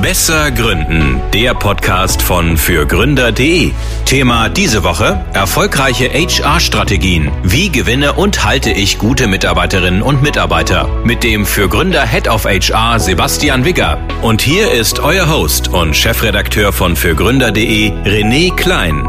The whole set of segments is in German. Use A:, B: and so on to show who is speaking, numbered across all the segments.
A: Besser Gründen, der Podcast von fürgründer.de. Thema diese Woche: erfolgreiche HR-Strategien. Wie gewinne und halte ich gute Mitarbeiterinnen und Mitarbeiter? Mit dem Fürgründer Head of HR Sebastian Wigger. Und hier ist euer Host und Chefredakteur von fürgründer.de, René Klein.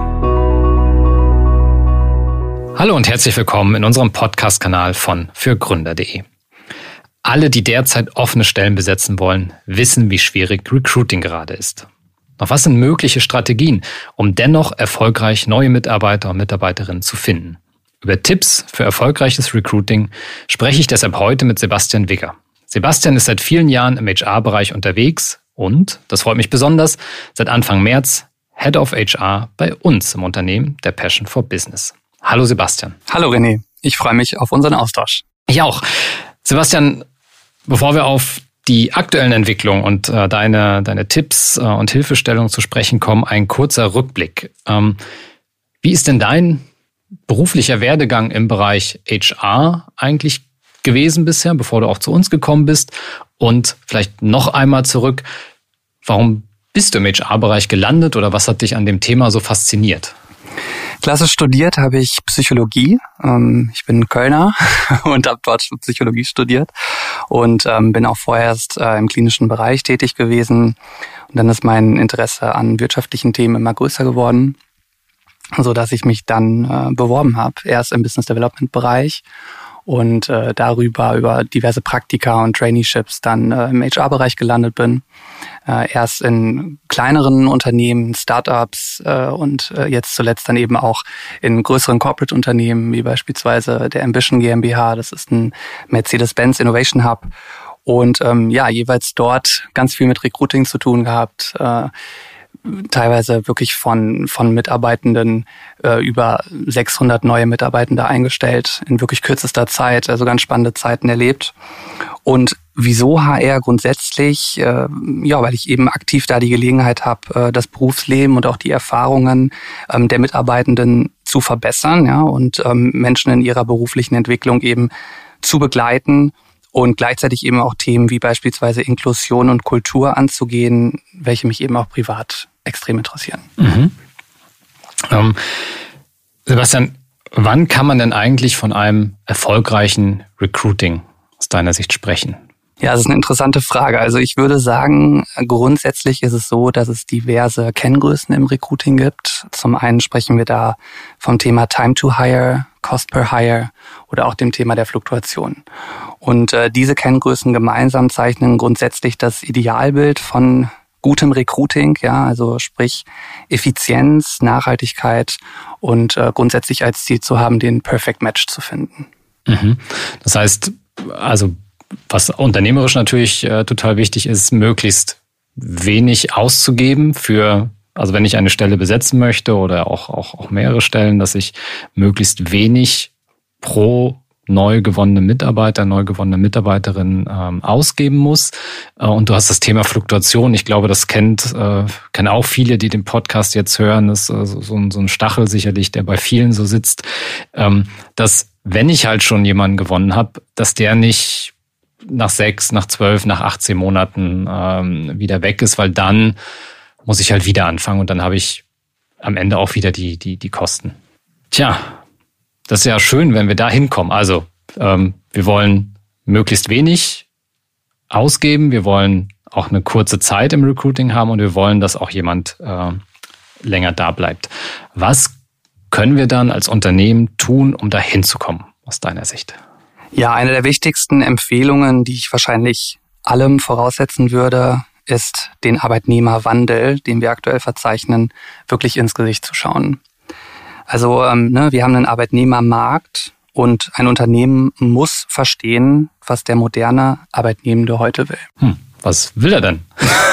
B: Hallo und herzlich willkommen in unserem Podcast-Kanal von fürgründer.de. Alle, die derzeit offene Stellen besetzen wollen, wissen, wie schwierig Recruiting gerade ist. Doch was sind mögliche Strategien, um dennoch erfolgreich neue Mitarbeiter und Mitarbeiterinnen zu finden? Über Tipps für erfolgreiches Recruiting spreche ich deshalb heute mit Sebastian Wigger. Sebastian ist seit vielen Jahren im HR-Bereich unterwegs und, das freut mich besonders, seit Anfang März Head of HR bei uns im Unternehmen der Passion for Business. Hallo Sebastian.
C: Hallo René, ich freue mich auf unseren Austausch.
B: Ich auch. Sebastian, bevor wir auf die aktuellen Entwicklungen und deine Tipps und Hilfestellungen zu sprechen kommen, ein kurzer Rückblick. Wie ist denn dein beruflicher Werdegang im Bereich HR eigentlich gewesen bisher, bevor du auch zu uns gekommen bist? Und vielleicht noch einmal zurück, warum bist du im HR-Bereich gelandet oder was hat dich an dem Thema so fasziniert?
C: Klassisch studiert habe ich Psychologie. Ich bin Kölner und habe dort Psychologie studiert und bin auch vorerst im klinischen Bereich tätig gewesen. Und dann ist mein Interesse an wirtschaftlichen Themen immer größer geworden, so dass ich mich dann beworben habe. Erst im Business Development Bereich und darüber über diverse Praktika und Traineeships dann im HR-Bereich gelandet bin. Erst in kleineren Unternehmen, Startups und jetzt zuletzt dann eben auch in größeren Corporate-Unternehmen, wie beispielsweise der Ambition GmbH. Das ist ein Mercedes-Benz Innovation Hub. Und jeweils dort ganz viel mit Recruiting zu tun gehabt. Teilweise wirklich von Mitarbeitenden über 600 neue Mitarbeitende eingestellt in wirklich kürzester Zeit, also ganz spannende Zeiten erlebt. Und wieso HR grundsätzlich? Weil ich eben aktiv da die Gelegenheit habe, das Berufsleben und auch die Erfahrungen der Mitarbeitenden zu verbessern, ja, und Menschen in ihrer beruflichen Entwicklung eben zu begleiten. Und gleichzeitig eben auch Themen wie beispielsweise Inklusion und Kultur anzugehen, welche mich eben auch privat extrem interessieren.
B: Mhm. Sebastian, wann kann man denn eigentlich von einem erfolgreichen Recruiting aus deiner Sicht sprechen?
C: Ja, das ist eine interessante Frage. Also ich würde sagen, grundsätzlich ist es so, dass es diverse Kenngrößen im Recruiting gibt. Zum einen sprechen wir da vom Thema Time to Hire, Cost per Hire oder auch dem Thema der Fluktuation. Und diese Kenngrößen gemeinsam zeichnen grundsätzlich das Idealbild von gutem Recruiting, ja, also sprich Effizienz, Nachhaltigkeit und grundsätzlich als Ziel zu haben, den Perfect Match zu finden.
B: Mhm. Das heißt, also was unternehmerisch natürlich total wichtig ist, möglichst wenig auszugeben also wenn ich eine Stelle besetzen möchte oder auch mehrere Stellen, dass ich möglichst wenig pro neu gewonnene Mitarbeiter, neu gewonnene Mitarbeiterin ausgeben muss. Und du hast das Thema Fluktuation. Ich glaube, das kennen auch viele, die den Podcast jetzt hören. Das ist so ein Stachel sicherlich, der bei vielen so sitzt, dass wenn ich halt schon jemanden gewonnen habe, dass der nicht nach 6, nach 12, nach 18 Monaten wieder weg ist, weil dann muss ich halt wieder anfangen und dann habe ich am Ende auch wieder die Kosten. Tja, das ist ja schön, wenn wir da hinkommen. Also wir wollen möglichst wenig ausgeben, wir wollen auch eine kurze Zeit im Recruiting haben und wir wollen, dass auch jemand länger da bleibt. Was können wir dann als Unternehmen tun, um da hinzukommen, aus deiner Sicht?
C: Ja, eine der wichtigsten Empfehlungen, die ich wahrscheinlich allem voraussetzen würde, ist, den Arbeitnehmerwandel, den wir aktuell verzeichnen, wirklich ins Gesicht zu schauen. Also wir haben einen Arbeitnehmermarkt und ein Unternehmen muss verstehen, was der moderne Arbeitnehmende heute will.
B: Was will er denn?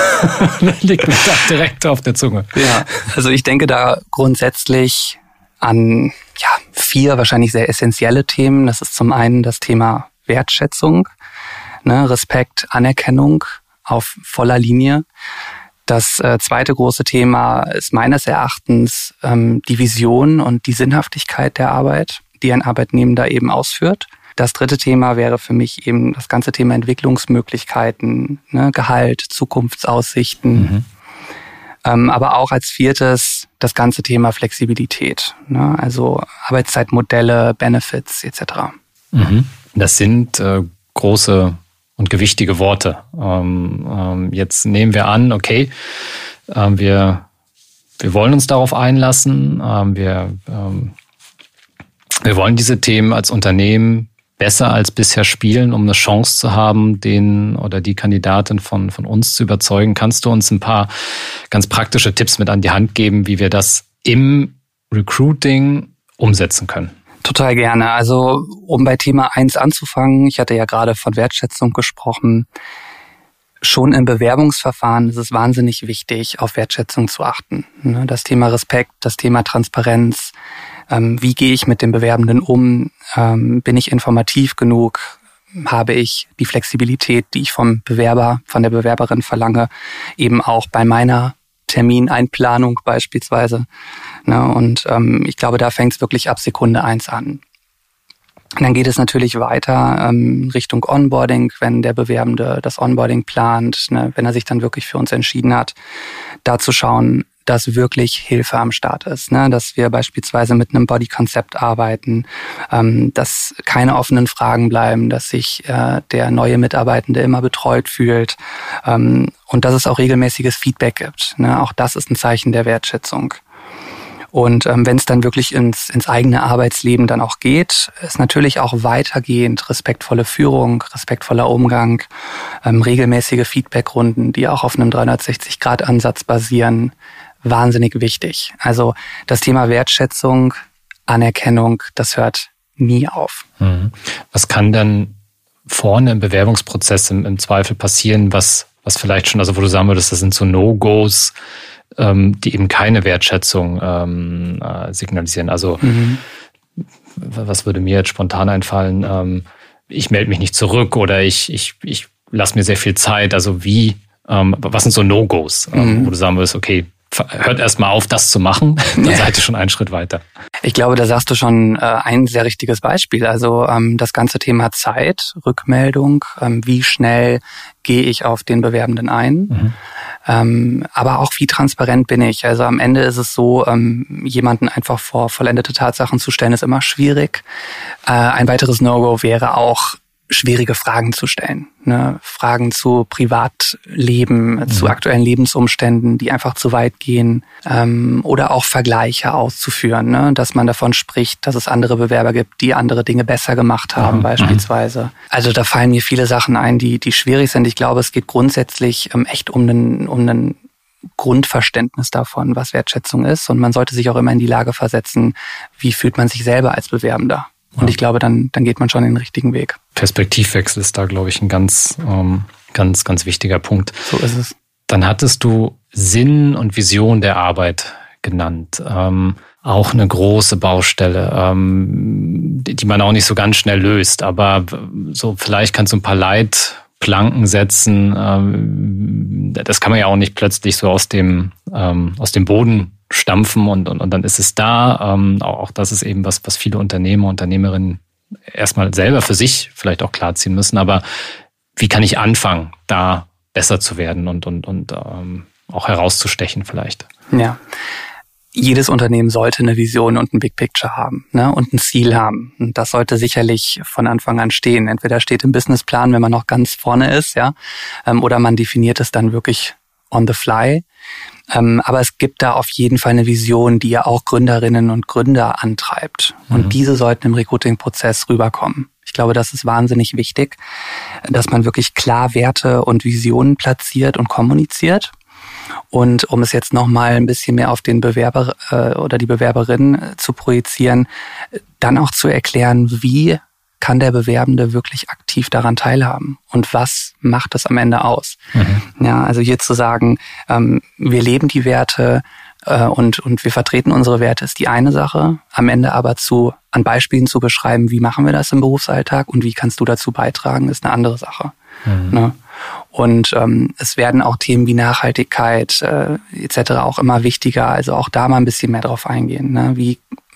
B: Liegt mir da direkt auf der Zunge.
C: Ja, also ich denke da grundsätzlich an 4 wahrscheinlich sehr essentielle Themen. Das ist zum einen das Thema Wertschätzung, Respekt, Anerkennung auf voller Linie. Das zweite große Thema ist meines Erachtens die Vision und die Sinnhaftigkeit der Arbeit, die ein Arbeitnehmender eben ausführt. Das dritte Thema wäre für mich eben das ganze Thema Entwicklungsmöglichkeiten, ne, Gehalt, Zukunftsaussichten. Aber auch als viertes das ganze Thema Flexibilität, ne, also Arbeitszeitmodelle, Benefits etc.
B: Das sind große und gewichtige Worte. Jetzt nehmen wir an, okay, wir wollen uns darauf einlassen, wir wollen diese Themen als Unternehmen besser als bisher spielen, um eine Chance zu haben, den oder die Kandidatin von uns zu überzeugen. Kannst du uns ein paar ganz praktische Tipps mit an die Hand geben, wie wir das im Recruiting umsetzen können?
C: Total gerne. Also um bei Thema 1 anzufangen, ich hatte ja gerade von Wertschätzung gesprochen. Schon im Bewerbungsverfahren ist es wahnsinnig wichtig, auf Wertschätzung zu achten. Das Thema Respekt, das Thema Transparenz. Wie gehe ich mit dem Bewerbenden um? Bin ich informativ genug? Habe ich die Flexibilität, die ich vom Bewerber, von der Bewerberin verlange, eben auch bei meiner Termineinplanung beispielsweise? Und ich glaube, da fängt es wirklich ab Sekunde 1 an. Und dann geht es natürlich weiter Richtung Onboarding, wenn der Bewerbende das Onboarding plant, wenn er sich dann wirklich für uns entschieden hat, da zu schauen, dass wirklich Hilfe am Start ist, dass wir beispielsweise mit einem Bodykonzept arbeiten, dass keine offenen Fragen bleiben, dass sich der neue Mitarbeitende immer betreut fühlt und dass es auch regelmäßiges Feedback gibt. Auch das ist ein Zeichen der Wertschätzung. Und wenn es dann wirklich ins eigene Arbeitsleben dann auch geht, ist natürlich auch weitergehend respektvolle Führung, respektvoller Umgang, regelmäßige Feedbackrunden, die auch auf einem 360-Grad-Ansatz basieren, wahnsinnig wichtig. Also das Thema Wertschätzung, Anerkennung, das hört nie auf.
B: Was kann denn vorne im Bewerbungsprozess im Zweifel passieren, was vielleicht schon, also wo du sagen würdest, das sind so No-Gos, die eben keine Wertschätzung signalisieren. Also was würde mir jetzt spontan einfallen? Ich melde mich nicht zurück oder ich lasse mir sehr viel Zeit. Also was sind so No-Gos, wo du sagen würdest, okay, hört erstmal auf, das zu machen, dann seid ihr schon einen Schritt weiter.
C: Ich glaube, da sagst du schon ein sehr richtiges Beispiel. Also das ganze Thema Zeit, Rückmeldung, wie schnell gehe ich auf den Bewerbenden ein, aber auch wie transparent bin ich. Also am Ende ist es so, jemanden einfach vor vollendete Tatsachen zu stellen, ist immer schwierig. Ein weiteres No-Go wäre auch, schwierige Fragen zu stellen. Fragen zu Privatleben, zu aktuellen Lebensumständen, die einfach zu weit gehen. Oder auch Vergleiche auszuführen, dass man davon spricht, dass es andere Bewerber gibt, die andere Dinge besser gemacht haben beispielsweise. Also da fallen mir viele Sachen ein, die schwierig sind. Ich glaube, es geht grundsätzlich echt um einen Grundverständnis davon, was Wertschätzung ist. Und man sollte sich auch immer in die Lage versetzen, wie fühlt man sich selber als Bewerbender. Und ich glaube, dann geht man schon den richtigen Weg. Perspektivwechsel ist da, glaube ich, ein ganz wichtiger Punkt. So ist es.
B: Dann hattest du Sinn und Vision der Arbeit genannt. Auch eine große Baustelle, die man auch nicht so ganz schnell löst. Aber so vielleicht kannst du ein paar Leitplanken setzen. Das kann man ja auch nicht plötzlich so aus dem Boden stampfen und dann ist es da. Auch das ist eben was viele Unternehmer, Unternehmerinnen erstmal selber für sich vielleicht auch klarziehen müssen. Aber wie kann ich anfangen, da besser zu werden und auch herauszustechen vielleicht? Ja.
C: Jedes Unternehmen sollte eine Vision und ein Big Picture haben, und ein Ziel haben. Und das sollte sicherlich von Anfang an stehen. Entweder steht im Businessplan, wenn man noch ganz vorne ist, oder man definiert es dann wirklich on the fly. Aber es gibt da auf jeden Fall eine Vision, die ja auch Gründerinnen und Gründer antreibt. Und diese sollten im Recruiting-Prozess rüberkommen. Ich glaube, das ist wahnsinnig wichtig, dass man wirklich klar Werte und Visionen platziert und kommuniziert. Und um es jetzt nochmal ein bisschen mehr auf den Bewerber oder die Bewerberin zu projizieren, dann auch zu erklären, wie kann der Bewerbende wirklich aktiv daran teilhaben und was macht es am Ende aus? Ja, also hier zu sagen, wir leben die Werte und wir vertreten unsere Werte, ist die eine Sache. Am Ende aber an Beispielen zu beschreiben, wie machen wir das im Berufsalltag und wie kannst du dazu beitragen, ist eine andere Sache. Ne? Und es werden auch Themen wie Nachhaltigkeit etc. auch immer wichtiger, also auch da mal ein bisschen mehr drauf eingehen. Ne? Wie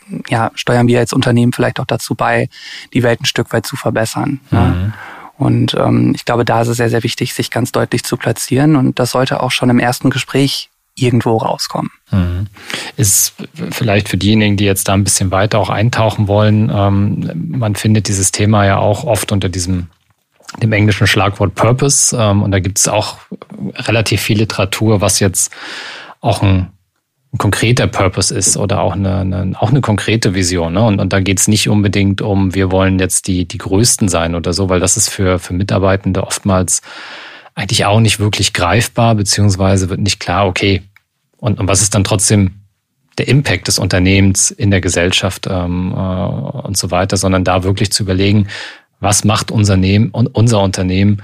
C: steuern wir als Unternehmen vielleicht auch dazu bei, die Welt ein Stück weit zu verbessern.
B: Mhm.
C: Ja. Und ich glaube, da ist es sehr, sehr wichtig, sich ganz deutlich zu platzieren. Und das sollte auch schon im ersten Gespräch irgendwo rauskommen.
B: Mhm. Ist vielleicht für diejenigen, die jetzt da ein bisschen weiter auch eintauchen wollen, man findet dieses Thema ja auch oft unter dem englischen Schlagwort Purpose. Und da gibt es auch relativ viel Literatur, was jetzt auch ein konkreter Purpose ist oder auch eine konkrete Vision. Ne? Und da geht es nicht unbedingt um, wir wollen jetzt die Größten sein oder so, weil das ist für Mitarbeitende oftmals eigentlich auch nicht wirklich greifbar, beziehungsweise wird nicht klar, okay, und was ist dann trotzdem der Impact des Unternehmens in der Gesellschaft und so weiter, sondern da wirklich zu überlegen, was macht unser Unternehmen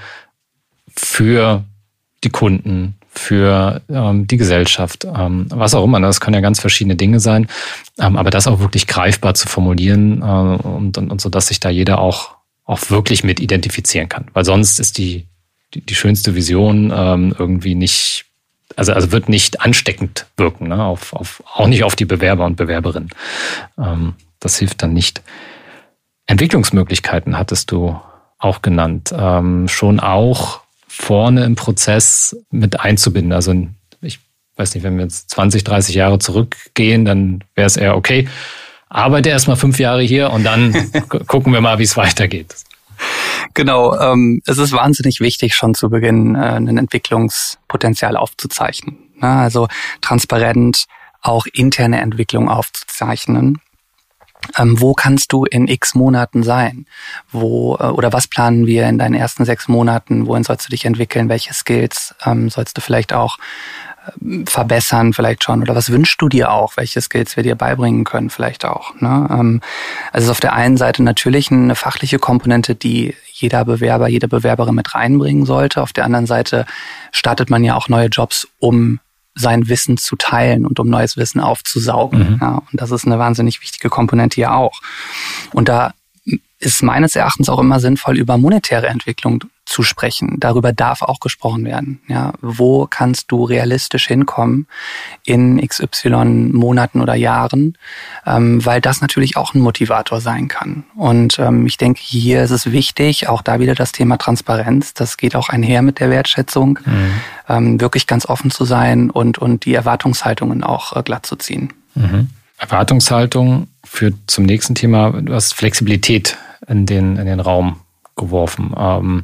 B: für die Kunden, für die Gesellschaft, was auch immer. Das können ja ganz verschiedene Dinge sein, aber das auch wirklich greifbar zu formulieren und so, dass sich da jeder auch wirklich mit identifizieren kann. Weil sonst ist die schönste Vision irgendwie nicht, also wird nicht ansteckend wirken, ne? Auch nicht auf die Bewerber und Bewerberinnen. Das hilft dann nicht. Entwicklungsmöglichkeiten hattest du auch genannt, schon auch vorne im Prozess mit einzubinden. Also ich weiß nicht, wenn wir jetzt 20, 30 Jahre zurückgehen, dann wäre es eher okay, arbeite erst mal 5 Jahre hier und dann gucken wir mal, wie es weitergeht.
C: Genau, es ist wahnsinnig wichtig, schon zu Beginn ein Entwicklungspotenzial aufzuzeichnen. Also transparent auch interne Entwicklung aufzuzeichnen. Wo kannst du in X Monaten sein? Oder was planen wir in deinen ersten 6 Monaten? Wohin sollst du dich entwickeln? Welche Skills sollst du vielleicht auch verbessern, vielleicht schon? Oder was wünschst du dir auch? Welche Skills wir dir beibringen können, vielleicht auch? Ne? Also es ist auf der einen Seite natürlich eine fachliche Komponente, die jeder Bewerber, jede Bewerberin mit reinbringen sollte. Auf der anderen Seite startet man ja auch neue Jobs, um sein Wissen zu teilen und um neues Wissen aufzusaugen. Mhm. Ja, und das ist eine wahnsinnig wichtige Komponente hier auch. Und da ist meines Erachtens auch immer sinnvoll, über monetäre Entwicklung zu sprechen. Darüber darf auch gesprochen werden. Ja, wo kannst du realistisch hinkommen in XY Monaten oder Jahren? Weil das natürlich auch ein Motivator sein kann. Und ich denke, hier ist es wichtig, auch da wieder das Thema Transparenz. Das geht auch einher mit der Wertschätzung. Mhm. Wirklich ganz offen zu sein und die Erwartungshaltungen auch glatt zu ziehen.
B: Mhm. Erwartungshaltung führt zum nächsten Thema. Du hast Flexibilität in den Raum geworfen.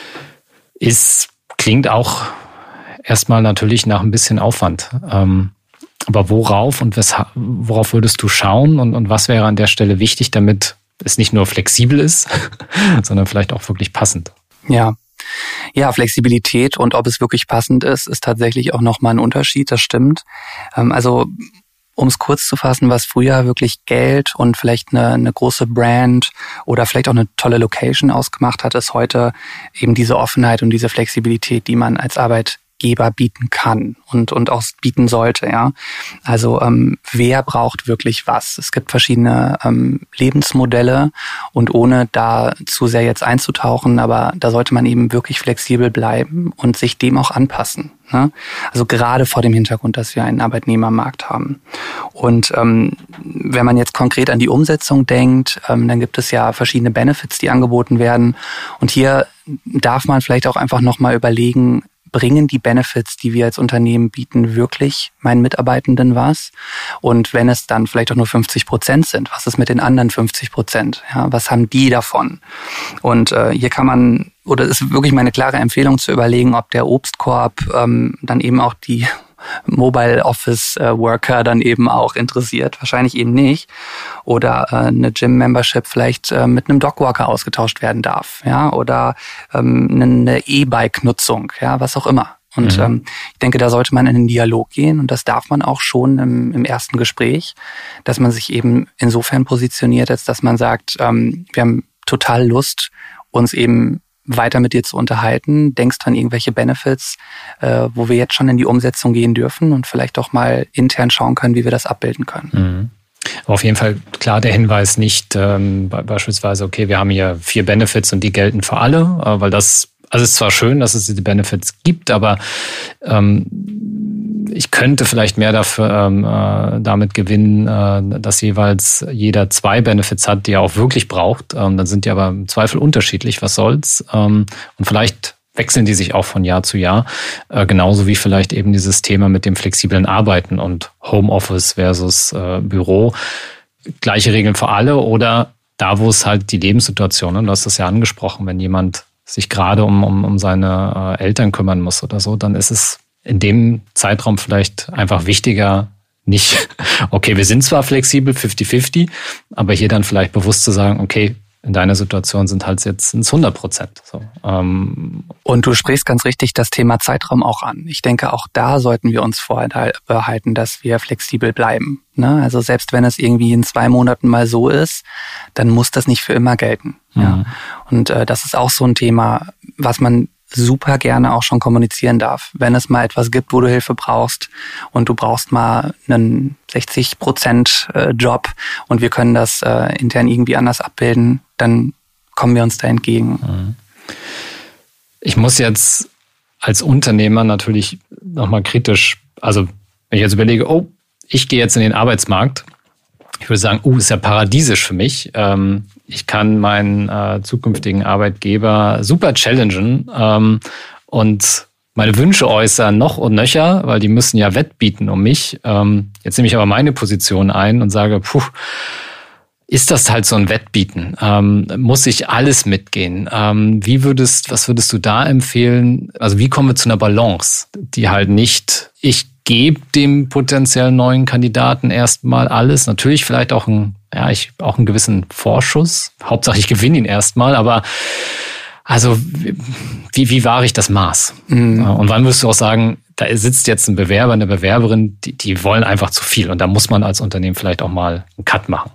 B: Klingt auch erstmal natürlich nach ein bisschen Aufwand. Aber worauf würdest du schauen und was wäre an der Stelle wichtig, damit es nicht nur flexibel ist, sondern vielleicht auch wirklich passend?
C: Ja, Flexibilität und ob es wirklich passend ist tatsächlich auch nochmal ein Unterschied, das stimmt. Also um es kurz zu fassen, was früher wirklich Geld und vielleicht eine große Brand oder vielleicht auch eine tolle Location ausgemacht hat, ist heute eben diese Offenheit und diese Flexibilität, die man als Arbeitgeber bieten kann und auch bieten sollte. Ja, also wer braucht wirklich was? Es gibt verschiedene Lebensmodelle und ohne da zu sehr jetzt einzutauchen, aber da sollte man eben wirklich flexibel bleiben und sich dem auch anpassen. Ne? Also gerade vor dem Hintergrund, dass wir einen Arbeitnehmermarkt haben. Und wenn man jetzt konkret an die Umsetzung denkt, dann gibt es ja verschiedene Benefits, die angeboten werden. Und hier darf man vielleicht auch einfach nochmal überlegen, bringen die Benefits, die wir als Unternehmen bieten, wirklich meinen Mitarbeitenden was? Und wenn es dann vielleicht auch nur 50% sind, was ist mit den anderen 50%? Ja, was haben die davon? Und hier kann man, oder es ist wirklich meine klare Empfehlung zu überlegen, ob der Obstkorb dann eben auch die Mobile Office Worker dann eben auch interessiert. Wahrscheinlich eben nicht. Oder eine Gym-Membership vielleicht mit einem Dogwalker ausgetauscht werden darf. Ja, oder eine E-Bike-Nutzung, ja, was auch immer. Und ich denke, da sollte man in den Dialog gehen und das darf man auch schon im ersten Gespräch, dass man sich eben insofern positioniert, als dass man sagt, wir haben total Lust, uns eben weiter mit dir zu unterhalten, denkst an irgendwelche Benefits, wo wir jetzt schon in die Umsetzung gehen dürfen und vielleicht auch mal intern schauen können, wie wir das abbilden können.
B: Mhm. Aber auf jeden Fall klar der Hinweis nicht beispielsweise, okay, wir haben hier 4 Benefits und die gelten für alle, weil das also es ist zwar schön, dass es diese Benefits gibt, aber ich könnte vielleicht mehr dafür damit gewinnen, dass jeweils jeder 2 Benefits hat, die er auch wirklich braucht. Dann sind die aber im Zweifel unterschiedlich, was soll's. Und vielleicht wechseln die sich auch von Jahr zu Jahr. Genauso wie vielleicht eben dieses Thema mit dem flexiblen Arbeiten und Homeoffice versus Büro. Gleiche Regeln für alle oder da, wo es halt die Lebenssituation, und du hast das ja angesprochen, wenn jemand sich gerade um seine Eltern kümmern muss oder so, dann ist es in dem Zeitraum vielleicht einfach wichtiger, nicht, okay, wir sind zwar flexibel, 50-50, aber hier dann vielleicht bewusst zu sagen, okay, in deiner Situation sind halt jetzt 100%. So.
C: Und du sprichst ganz richtig das Thema Zeitraum auch an. Ich denke, auch da sollten wir uns vorbehalten, dass wir flexibel bleiben. Ne? Also selbst wenn es irgendwie in 2 Monaten mal so ist, dann muss das nicht für immer gelten. Mhm. Ja? Und das ist auch so ein Thema, was man super gerne auch schon kommunizieren darf. Wenn es mal etwas gibt, wo du Hilfe brauchst und du brauchst mal einen 60% Job und wir können das intern irgendwie anders abbilden, dann kommen wir uns da entgegen.
B: Ich muss jetzt als Unternehmer natürlich nochmal kritisch, also wenn ich jetzt überlege, ich gehe jetzt in den Arbeitsmarkt, ich würde sagen, ist ja paradiesisch für mich. Ich kann meinen zukünftigen Arbeitgeber super challengen und meine Wünsche äußern noch und nöcher, weil die müssen ja wettbieten um mich. Jetzt nehme ich aber meine Position ein und sage, ist das halt so ein Wettbieten? Muss ich alles mitgehen? Was würdest du da empfehlen? Also wie kommen wir zu einer Balance, die halt nicht, ich gebe dem potenziell neuen Kandidaten erstmal alles, natürlich vielleicht auch einen gewissen Vorschuss. Hauptsache ich gewinne ihn erstmal, aber also wie wahre ich das Maß? Mhm. Und wann wirst du auch sagen, da sitzt jetzt ein Bewerber, eine Bewerberin, die wollen einfach zu viel und da muss man als Unternehmen vielleicht auch mal einen Cut machen.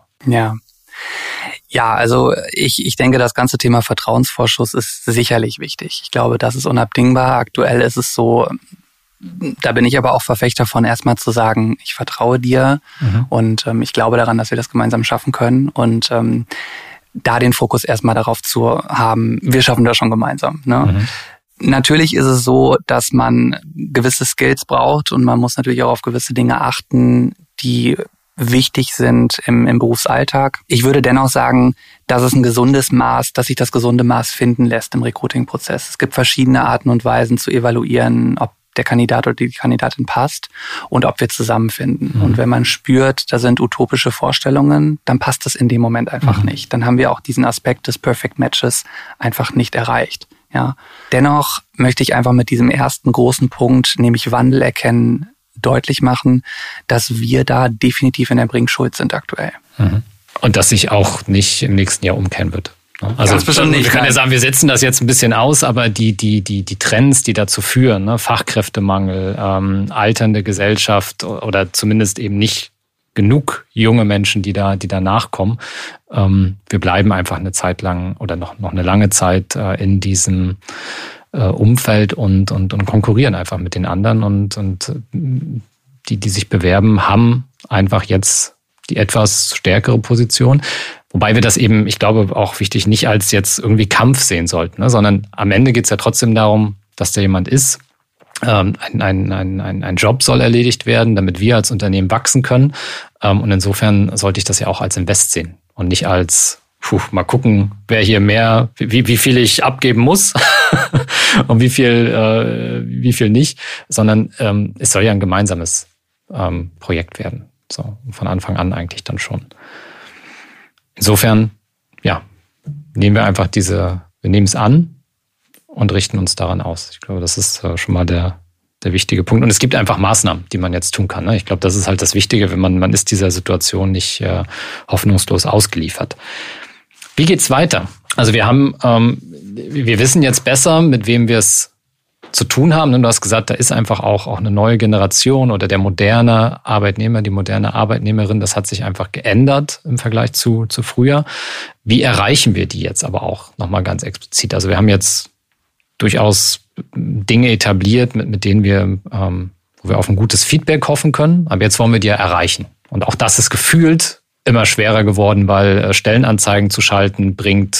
C: Ja, also ich denke, das ganze Thema Vertrauensvorschuss ist sicherlich wichtig. Ich glaube, das ist unabdingbar. Aktuell ist es so, da bin ich aber auch Verfechter von, erstmal zu sagen, ich vertraue dir und ich glaube daran, dass wir das gemeinsam schaffen können und da den Fokus erstmal darauf zu haben, wir schaffen das schon gemeinsam. Ne? Natürlich ist es so, dass man gewisse Skills braucht und man muss natürlich auch auf gewisse Dinge achten, die wichtig sind im Berufsalltag. Ich würde dennoch sagen, dass es ein gesundes Maß, dass sich das gesunde Maß finden lässt im Recruiting-Prozess. Es gibt verschiedene Arten und Weisen zu evaluieren, ob der Kandidat oder die Kandidatin passt und ob wir zusammenfinden. Und wenn man spürt, da sind utopische Vorstellungen, dann passt das in dem Moment einfach nicht. Dann haben wir auch diesen Aspekt des Perfect Matches einfach nicht erreicht. Ja. Dennoch möchte ich einfach mit diesem ersten großen Punkt, nämlich Wandel erkennen, deutlich machen, dass wir da definitiv in der Bringschuld sind aktuell.
B: Und dass sich auch nicht im nächsten Jahr umkehren wird. Also wir können ja sagen, wir setzen das jetzt ein bisschen aus, aber die Trends, die dazu führen, ne, Fachkräftemangel, alternde Gesellschaft oder zumindest eben nicht genug junge Menschen, die da nachkommen. Wir bleiben einfach eine Zeit lang oder noch eine lange Zeit in diesem Umfeld und konkurrieren einfach mit den anderen und die sich bewerben, haben einfach jetzt die etwas stärkere Position. Wobei wir das eben, ich glaube, auch wichtig nicht als jetzt irgendwie Kampf sehen sollten, ne? Sondern am Ende geht es ja trotzdem darum, dass da jemand ist. Ein Job soll erledigt werden, damit wir als Unternehmen wachsen können. Und insofern sollte ich das ja auch als Invest sehen und nicht als mal gucken, wer hier mehr, wie viel ich abgeben muss und wie viel nicht, sondern es soll ja ein gemeinsames Projekt werden. So, von Anfang an eigentlich dann schon. Insofern, nehmen wir einfach wir nehmen es an und richten uns daran aus. Ich glaube, das ist schon mal der wichtige Punkt. Und es gibt einfach Maßnahmen, die man jetzt tun kann. Ne? Ich glaube, das ist halt das Wichtige, wenn man ist dieser Situation nicht hoffnungslos ausgeliefert. Wie geht's weiter? Also wir wissen jetzt besser, mit wem wir es zu tun haben. Du hast gesagt, da ist einfach auch eine neue Generation oder der moderne Arbeitnehmer, die moderne Arbeitnehmerin, das hat sich einfach geändert im Vergleich zu früher. Wie erreichen wir die jetzt aber auch nochmal ganz explizit? Also wir haben jetzt durchaus Dinge etabliert, mit denen wir, wo wir auf ein gutes Feedback hoffen können, aber jetzt wollen wir die ja erreichen. Und auch das ist gefühlt immer schwerer geworden, weil Stellenanzeigen zu schalten bringt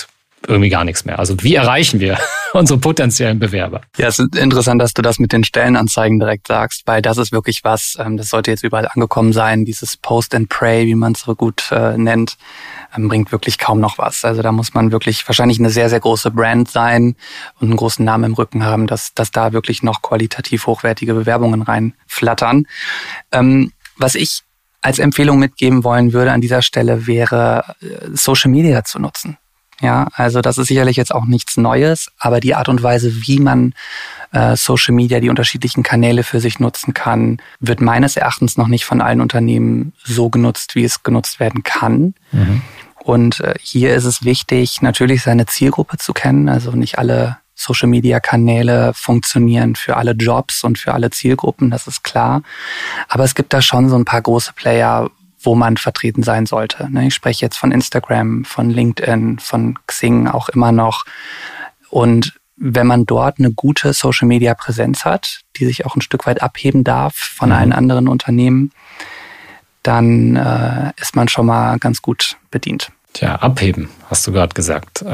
B: irgendwie gar nichts mehr. Also wie erreichen wir unsere potenziellen Bewerber?
C: Ja, es ist interessant, dass du das mit den Stellenanzeigen direkt sagst, weil das ist wirklich was, das sollte jetzt überall angekommen sein, dieses Post and Pray, wie man es so gut nennt, bringt wirklich kaum noch was. Also da muss man wirklich wahrscheinlich eine sehr, sehr große Brand sein und einen großen Namen im Rücken haben, dass da wirklich noch qualitativ hochwertige Bewerbungen reinflattern. Was ich als Empfehlung mitgeben wollen würde an dieser Stelle wäre, Social Media zu nutzen. Ja, also das ist sicherlich jetzt auch nichts Neues, aber die Art und Weise, wie man Social Media, die unterschiedlichen Kanäle für sich nutzen kann, wird meines Erachtens noch nicht von allen Unternehmen so genutzt, wie es genutzt werden kann. Mhm. Und hier ist es wichtig, natürlich seine Zielgruppe zu kennen. Also nicht alle Social Media Kanäle funktionieren für alle Jobs und für alle Zielgruppen, das ist klar. Aber es gibt da schon so ein paar große Player, wo man vertreten sein sollte. Ich spreche jetzt von Instagram, von LinkedIn, von Xing auch immer noch. Und wenn man dort eine gute Social-Media-Präsenz hat, die sich auch ein Stück weit abheben darf von allen anderen Unternehmen, dann ist man schon mal ganz gut bedient.
B: Tja, abheben, hast du gerade gesagt.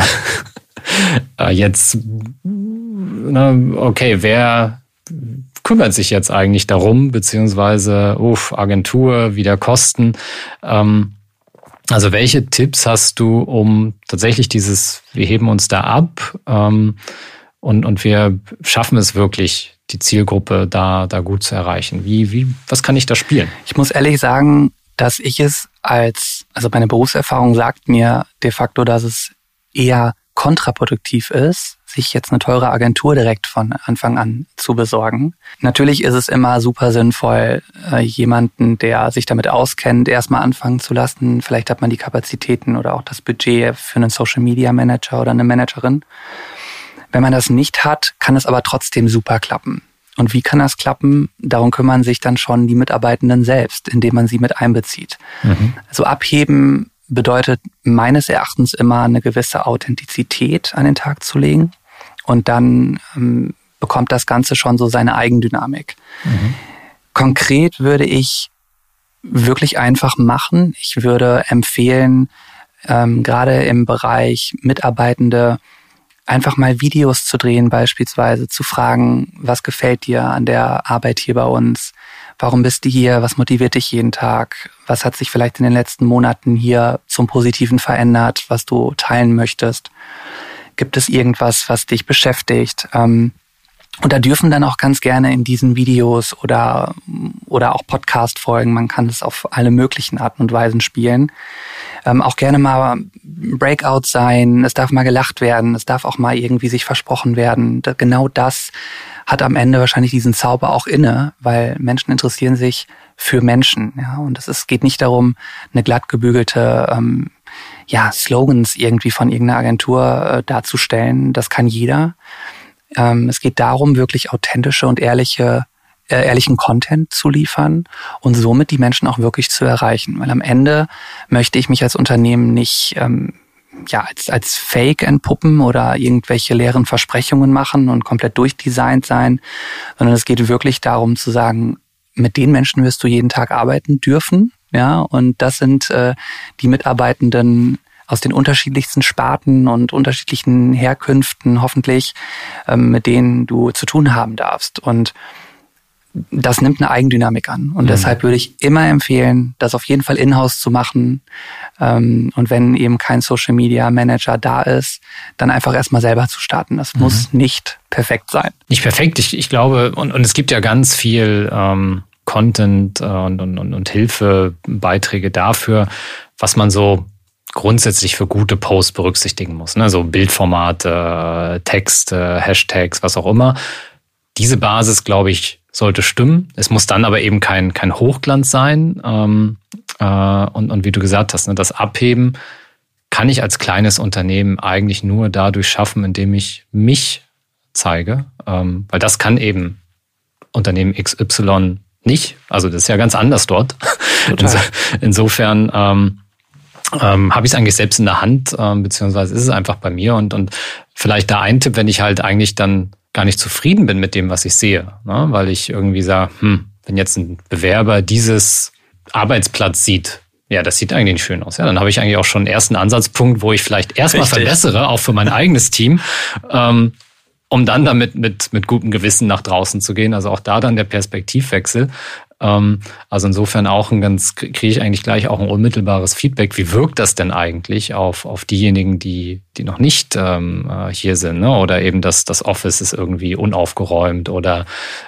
B: Jetzt, okay, wer kümmert sich jetzt eigentlich darum, beziehungsweise Agentur, wieder Kosten. Also welche Tipps hast du, um tatsächlich wir heben uns da ab und wir schaffen es wirklich, die Zielgruppe da gut zu erreichen? Was kann ich da spielen?
C: Ich muss ehrlich sagen, dass ich es also meine Berufserfahrung sagt mir de facto, dass es eher kontraproduktiv ist, sich jetzt eine teure Agentur direkt von Anfang an zu besorgen. Natürlich ist es immer super sinnvoll, jemanden, der sich damit auskennt, erstmal anfangen zu lassen. Vielleicht hat man die Kapazitäten oder auch das Budget für einen Social Media Manager oder eine Managerin. Wenn man das nicht hat, kann es aber trotzdem super klappen. Und wie kann das klappen? Darum kümmern sich dann schon die Mitarbeitenden selbst, indem man sie mit einbezieht. Mhm. Also abheben bedeutet meines Erachtens immer eine gewisse Authentizität an den Tag zu legen und dann bekommt das Ganze schon so seine Eigendynamik. Mhm. Konkret würde ich wirklich einfach machen. Ich würde empfehlen, gerade im Bereich Mitarbeitende einfach mal Videos zu drehen, beispielsweise zu fragen, was gefällt dir an der Arbeit hier bei uns? Warum bist du hier? Was motiviert dich jeden Tag? Was hat sich vielleicht in den letzten Monaten hier zum Positiven verändert, was du teilen möchtest? Gibt es irgendwas, was dich beschäftigt? Und da dürfen dann auch ganz gerne in diesen Videos oder auch Podcast-Folgen, man kann es auf alle möglichen Arten und Weisen spielen, auch gerne mal Breakout sein, es darf mal gelacht werden, es darf auch mal irgendwie sich versprochen werden. Genau das hat am Ende wahrscheinlich diesen Zauber auch inne, weil Menschen interessieren sich für Menschen. Ja? Und es geht nicht darum, eine glatt gebügelte Slogans irgendwie von irgendeiner Agentur darzustellen. Das kann jeder. Es geht darum, wirklich authentische und ehrlichen Content zu liefern und somit die Menschen auch wirklich zu erreichen. Weil am Ende möchte ich mich als Unternehmen nicht als Fake entpuppen oder irgendwelche leeren Versprechungen machen und komplett durchdesignt sein, sondern es geht wirklich darum zu sagen, mit den Menschen wirst du jeden Tag arbeiten dürfen, ja, und das sind die Mitarbeitenden aus den unterschiedlichsten Sparten und unterschiedlichen Herkünften hoffentlich, mit denen du zu tun haben darfst. Und das nimmt eine Eigendynamik an. Und deshalb würde ich immer empfehlen, das auf jeden Fall in-house zu machen. Und wenn eben kein Social Media Manager da ist, dann einfach erstmal selber zu starten. Das muss nicht perfekt sein.
B: Nicht perfekt. Ich glaube, und es gibt ja ganz viel Content und Hilfebeiträge dafür, was man so grundsätzlich für gute Posts berücksichtigen muss. Ne? So Bildformate, Texte, Hashtags, was auch immer. Diese Basis, glaube ich, sollte stimmen. Es muss dann aber eben kein Hochglanz sein. Und wie du gesagt hast, ne, das Abheben kann ich als kleines Unternehmen eigentlich nur dadurch schaffen, indem ich mich zeige. Weil das kann eben Unternehmen XY nicht. Also das ist ja ganz anders dort. Insofern habe ich es eigentlich selbst in der Hand, beziehungsweise ist es einfach bei mir. Und vielleicht da ein Tipp, wenn ich halt eigentlich dann gar nicht zufrieden bin mit dem, was ich sehe. Ne? Weil ich irgendwie sage, wenn jetzt ein Bewerber dieses Arbeitsplatz sieht, ja, das sieht eigentlich nicht schön aus. Ja, dann habe ich eigentlich auch schon einen ersten Ansatzpunkt, wo ich vielleicht erstmal verbessere, auch für mein eigenes Team, um dann damit mit gutem Gewissen nach draußen zu gehen. Also auch da dann der Perspektivwechsel. Also insofern kriege ich eigentlich gleich auch ein unmittelbares Feedback. Wie wirkt das denn eigentlich auf diejenigen, die noch nicht hier sind, ne? Oder eben das Office ist irgendwie unaufgeräumt oder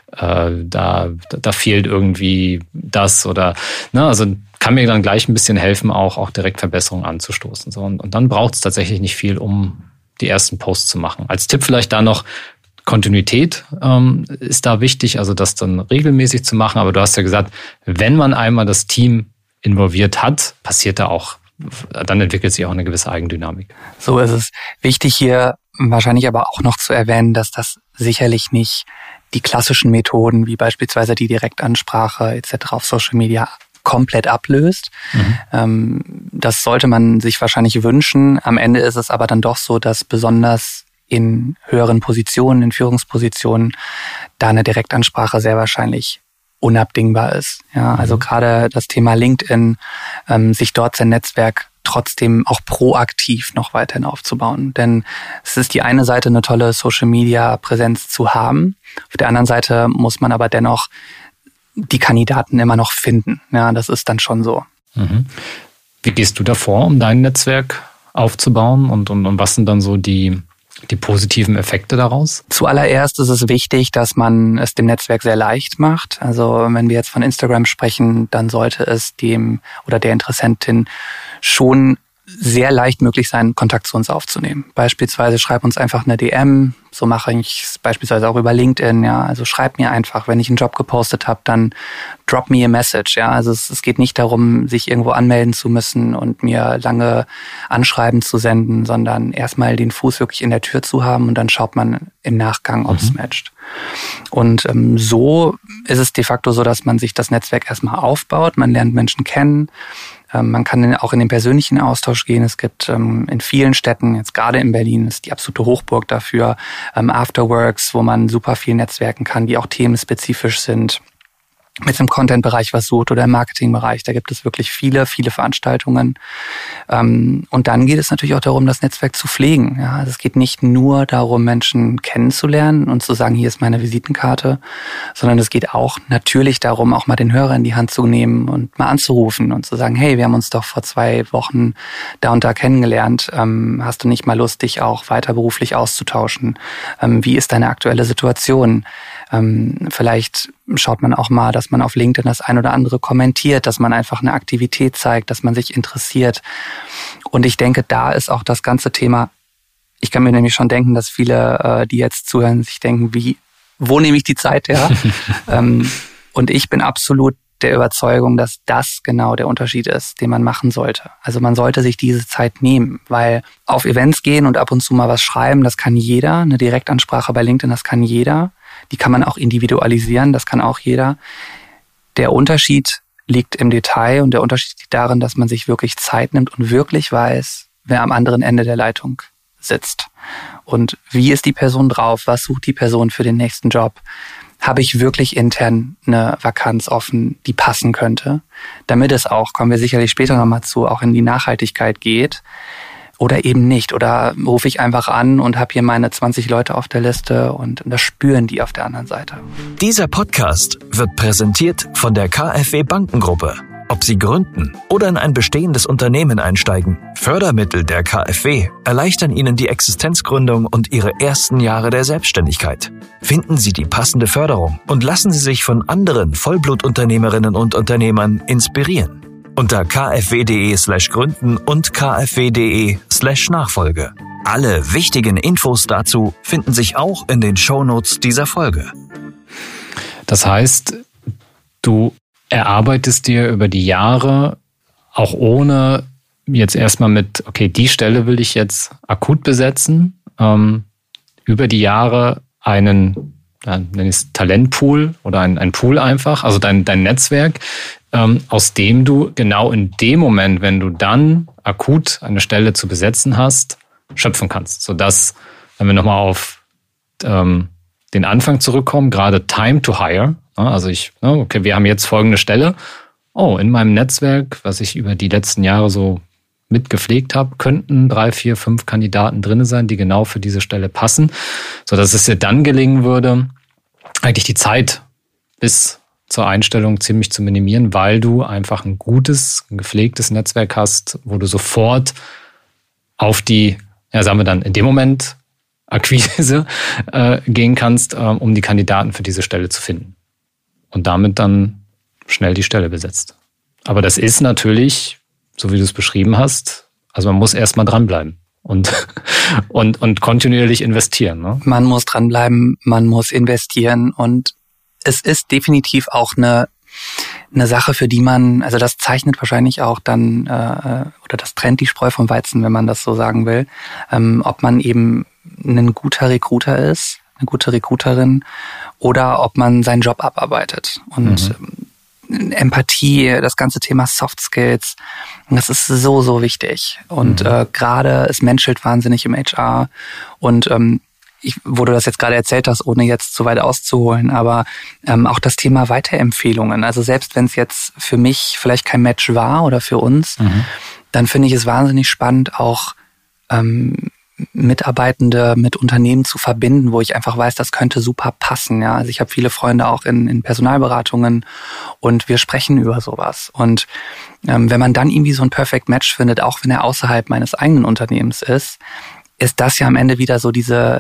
B: da fehlt irgendwie das oder, ne? Also kann mir dann gleich ein bisschen helfen, auch direkt Verbesserungen anzustoßen. So, und dann braucht es tatsächlich nicht viel, um die ersten Posts zu machen. Als Tipp vielleicht da noch, Kontinuität ist da wichtig, also das dann regelmäßig zu machen. Aber du hast ja gesagt, wenn man einmal das Team involviert hat, passiert da auch, dann entwickelt sich auch eine gewisse Eigendynamik.
C: So ist es. Wichtig hier wahrscheinlich aber auch noch zu erwähnen, dass das sicherlich nicht die klassischen Methoden, wie beispielsweise die Direktansprache etc. auf Social Media komplett ablöst. Das sollte man sich wahrscheinlich wünschen. Am Ende ist es aber dann doch so, dass besonders in höheren Positionen, in Führungspositionen, da eine Direktansprache sehr wahrscheinlich unabdingbar ist. Ja, also gerade das Thema LinkedIn, sich dort sein Netzwerk trotzdem auch proaktiv noch weiterhin aufzubauen. Denn es ist die eine Seite, eine tolle Social-Media-Präsenz zu haben. Auf der anderen Seite muss man aber dennoch die Kandidaten immer noch finden. Ja, das ist dann schon so.
B: Wie gehst du da vor, um dein Netzwerk aufzubauen und was sind dann so die positiven Effekte daraus?
C: Zuallererst ist es wichtig, dass man es dem Netzwerk sehr leicht macht. Also wenn wir jetzt von Instagram sprechen, dann sollte es dem oder der Interessentin schon sehr leicht möglich sein, Kontakt zu uns aufzunehmen. Beispielsweise schreib uns einfach eine DM, so mache ich es beispielsweise auch über LinkedIn, ja, also schreib mir einfach, wenn ich einen Job gepostet habe, dann drop me a message, ja, also es geht nicht darum, sich irgendwo anmelden zu müssen und mir lange Anschreiben zu senden, sondern erstmal den Fuß wirklich in der Tür zu haben und dann schaut man im Nachgang, ob es matcht. Und so ist es de facto so, dass man sich das Netzwerk erstmal aufbaut, man lernt Menschen kennen. Man kann auch in den persönlichen Austausch gehen. Es gibt in vielen Städten, jetzt gerade in Berlin, ist die absolute Hochburg dafür, Afterworks, wo man super viel netzwerken kann, die auch themenspezifisch sind. Mit dem Content-Bereich was sucht oder im Marketing-Bereich, da gibt es wirklich viele Veranstaltungen. Und dann geht es natürlich auch darum, das Netzwerk zu pflegen. Ja, also es geht nicht nur darum, Menschen kennenzulernen und zu sagen, hier ist meine Visitenkarte, sondern es geht auch natürlich darum, auch mal den Hörer in die Hand zu nehmen und mal anzurufen und zu sagen, hey, wir haben uns doch vor 2 Wochen da und da kennengelernt. Hast du nicht mal Lust, dich auch weiter beruflich auszutauschen? Wie ist deine aktuelle Situation? Vielleicht schaut man auch mal, dass man auf LinkedIn das ein oder andere kommentiert, dass man einfach eine Aktivität zeigt, dass man sich interessiert. Und ich denke, da ist auch das ganze Thema, ich kann mir nämlich schon denken, dass viele, die jetzt zuhören, sich denken, wo nehme ich die Zeit her? Und ich bin absolut der Überzeugung, dass das genau der Unterschied ist, den man machen sollte. Also man sollte sich diese Zeit nehmen, weil auf Events gehen und ab und zu mal was schreiben, das kann jeder. Eine Direktansprache bei LinkedIn, das kann jeder. Die kann man auch individualisieren, das kann auch jeder. Der Unterschied liegt im Detail und der Unterschied liegt darin, dass man sich wirklich Zeit nimmt und wirklich weiß, wer am anderen Ende der Leitung sitzt. Und wie ist die Person drauf? Was sucht die Person für den nächsten Job? Habe ich wirklich intern eine Vakanz offen, die passen könnte? Damit es auch, kommen wir sicherlich später nochmal zu, auch in die Nachhaltigkeit geht. Oder eben nicht. Oder rufe ich einfach an und habe hier meine 20 Leute auf der Liste und das spüren die auf der anderen Seite.
D: Dieser Podcast wird präsentiert von der KfW Bankengruppe. Ob Sie gründen oder in ein bestehendes Unternehmen einsteigen, Fördermittel der KfW erleichtern Ihnen die Existenzgründung und Ihre ersten Jahre der Selbstständigkeit. Finden Sie die passende Förderung und lassen Sie sich von anderen Vollblutunternehmerinnen und Unternehmern inspirieren. Unter kfw.de/gründen und kfw.de/Nachfolge. Alle wichtigen Infos dazu finden sich auch in den Shownotes dieser Folge.
B: Das heißt, du erarbeitest dir über die Jahre, auch ohne jetzt erstmal mit, okay, die Stelle will ich jetzt akut besetzen, über die Jahre einen, nenne ich es Talentpool oder ein Pool einfach, also dein Netzwerk, aus dem du genau in dem Moment, wenn du dann akut eine Stelle zu besetzen hast, schöpfen kannst. Sodass, wenn wir nochmal auf den Anfang zurückkommen, gerade Time to Hire, also okay, wir haben jetzt folgende Stelle oh, in meinem Netzwerk, was ich über die letzten Jahre so mitgepflegt habe, könnten 3, 4, 5 Kandidaten drin sein, die genau für diese Stelle passen, sodass es dir dann gelingen würde, eigentlich die Zeit bis zur Einstellung ziemlich zu minimieren, weil du einfach ein gutes, ein gepflegtes Netzwerk hast, wo du sofort auf die, ja, sagen wir dann in dem Moment, Akquise gehen kannst, um die Kandidaten für diese Stelle zu finden. Und damit dann schnell die Stelle besetzt. Aber das ist natürlich, so wie du es beschrieben hast, also man muss erstmal dranbleiben und kontinuierlich investieren. Ne?
C: Man muss dranbleiben, man muss investieren und es ist definitiv auch eine Sache, für die man, also das zeichnet wahrscheinlich auch dann, oder das trennt die Spreu vom Weizen, wenn man das so sagen will, ob man eben ein guter Recruiter ist, eine gute Recruiterin, oder ob man seinen Job abarbeitet. Und Empathie, das ganze Thema Soft Skills, das ist so, so wichtig. Und gerade es menschelt wahnsinnig im HR. Und wo du das jetzt gerade erzählt hast, ohne jetzt zu weit auszuholen, aber auch das Thema Weiterempfehlungen. Also selbst wenn es jetzt für mich vielleicht kein Match war oder für uns, dann finde ich es wahnsinnig spannend, auch Mitarbeitende mit Unternehmen zu verbinden, wo ich einfach weiß, das könnte super passen. Ja, also ich habe viele Freunde auch in Personalberatungen und wir sprechen über sowas. Und wenn man dann irgendwie so ein Perfect Match findet, auch wenn er außerhalb meines eigenen Unternehmens ist das ja am Ende wieder so dieser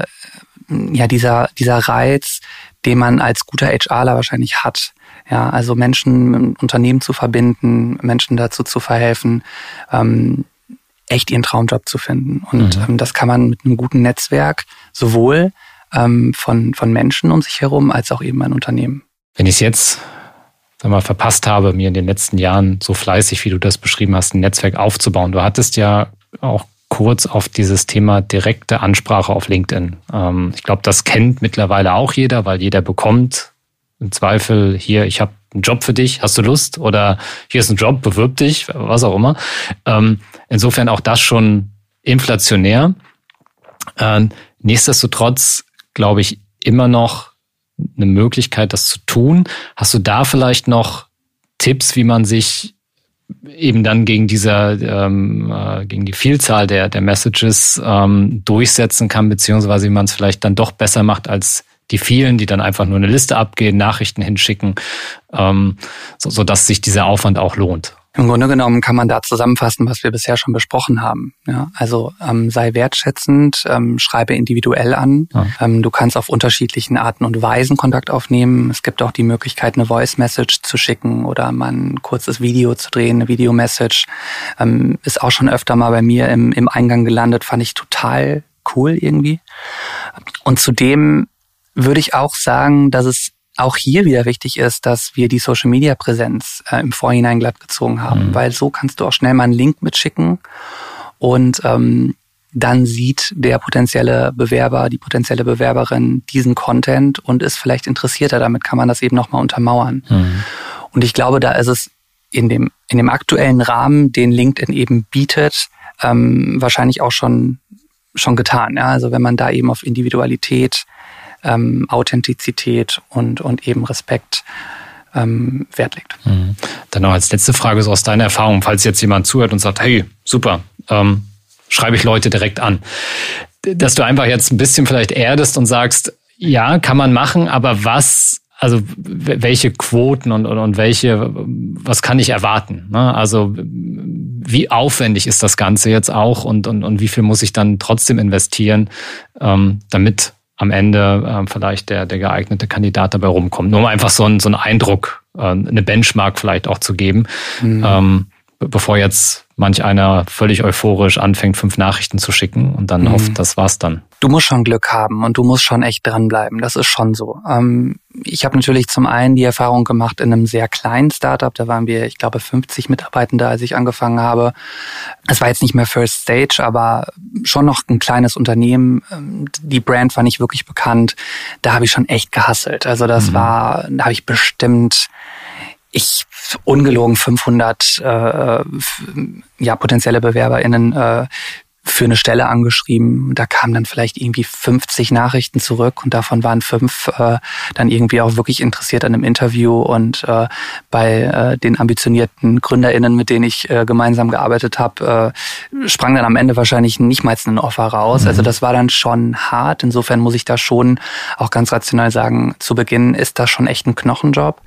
C: Reiz, den man als guter HRler wahrscheinlich hat. Ja, also Menschen mit Unternehmen zu verbinden, Menschen dazu zu verhelfen, echt ihren Traumjob zu finden. Und das kann man mit einem guten Netzwerk sowohl von Menschen um sich herum als auch eben ein Unternehmen.
B: Wenn ich es jetzt verpasst habe, mir in den letzten Jahren so fleißig, wie du das beschrieben hast, ein Netzwerk aufzubauen. Du hattest ja auch kurz auf dieses Thema direkte Ansprache auf LinkedIn. Ich glaube, das kennt mittlerweile auch jeder, weil jeder bekommt im Zweifel hier, ich habe einen Job für dich, hast du Lust? Oder hier ist ein Job, bewirb dich, was auch immer. Insofern auch das schon inflationär. Nichtsdestotrotz glaube ich immer noch eine Möglichkeit, das zu tun. Hast du da vielleicht noch Tipps, wie man sich eben dann gegen gegen die Vielzahl der Messages durchsetzen kann, beziehungsweise wie man es vielleicht dann doch besser macht als die vielen, die dann einfach nur eine Liste abgehen, Nachrichten hinschicken, sodass sich dieser Aufwand auch lohnt?
C: Im Grunde genommen kann man da zusammenfassen, was wir bisher schon besprochen haben. Ja, also sei wertschätzend, schreibe individuell an. Ja. Du kannst auf unterschiedlichen Arten und Weisen Kontakt aufnehmen. Es gibt auch die Möglichkeit, eine Voice-Message zu schicken oder mal ein kurzes Video zu drehen, eine Video-Message. Ist auch schon öfter mal bei mir im Eingang gelandet, fand ich total cool irgendwie. Und zudem würde ich auch sagen, dass es auch hier wieder wichtig ist, dass wir die Social-Media-Präsenz im Vorhinein glatt gezogen haben, weil so kannst du auch schnell mal einen Link mitschicken und dann sieht der potenzielle Bewerber, die potenzielle Bewerberin diesen Content und ist vielleicht interessierter. Damit kann man das eben nochmal untermauern. Und ich glaube, da ist es in dem aktuellen Rahmen, den LinkedIn eben bietet, wahrscheinlich auch schon getan. Ja? Also wenn man da eben auf Individualität, Authentizität und eben Respekt Wert legt.
B: Dann noch als letzte Frage so aus deiner Erfahrung, falls jetzt jemand zuhört und sagt, hey, super, schreibe ich Leute direkt an. Dass du einfach jetzt ein bisschen vielleicht erdest und sagst, ja, kann man machen, aber welche Quoten und was kann ich erwarten? Ne? Also wie aufwendig ist das Ganze jetzt auch und wie viel muss ich dann trotzdem investieren, damit am Ende vielleicht der geeignete Kandidat dabei rumkommt. Nur um einfach so einen Eindruck, eine Benchmark vielleicht auch zu geben, bevor jetzt manch einer völlig euphorisch anfängt, 5 Nachrichten zu schicken und dann hofft, das war's dann.
C: Du musst schon Glück haben und du musst schon echt dranbleiben. Das ist schon so. Ich habe natürlich zum einen die Erfahrung gemacht in einem sehr kleinen Startup. Da waren wir, ich glaube, 50 Mitarbeitende, als ich angefangen habe. Es war jetzt nicht mehr First Stage, aber schon noch ein kleines Unternehmen. Die Brand war nicht wirklich bekannt. Da habe ich schon echt gehustelt. Also da habe ich bestimmt ungelogen 500 potenzielle BewerberInnen für eine Stelle angeschrieben. Da kamen dann vielleicht irgendwie 50 Nachrichten zurück und davon waren 5 dann irgendwie auch wirklich interessiert an einem Interview. Und bei den ambitionierten GründerInnen, mit denen ich gemeinsam gearbeitet habe, sprang dann am Ende wahrscheinlich nicht mal ein Offer raus. Also das war dann schon hart. Insofern muss ich da schon auch ganz rational sagen, zu Beginn ist das schon echt ein Knochenjob.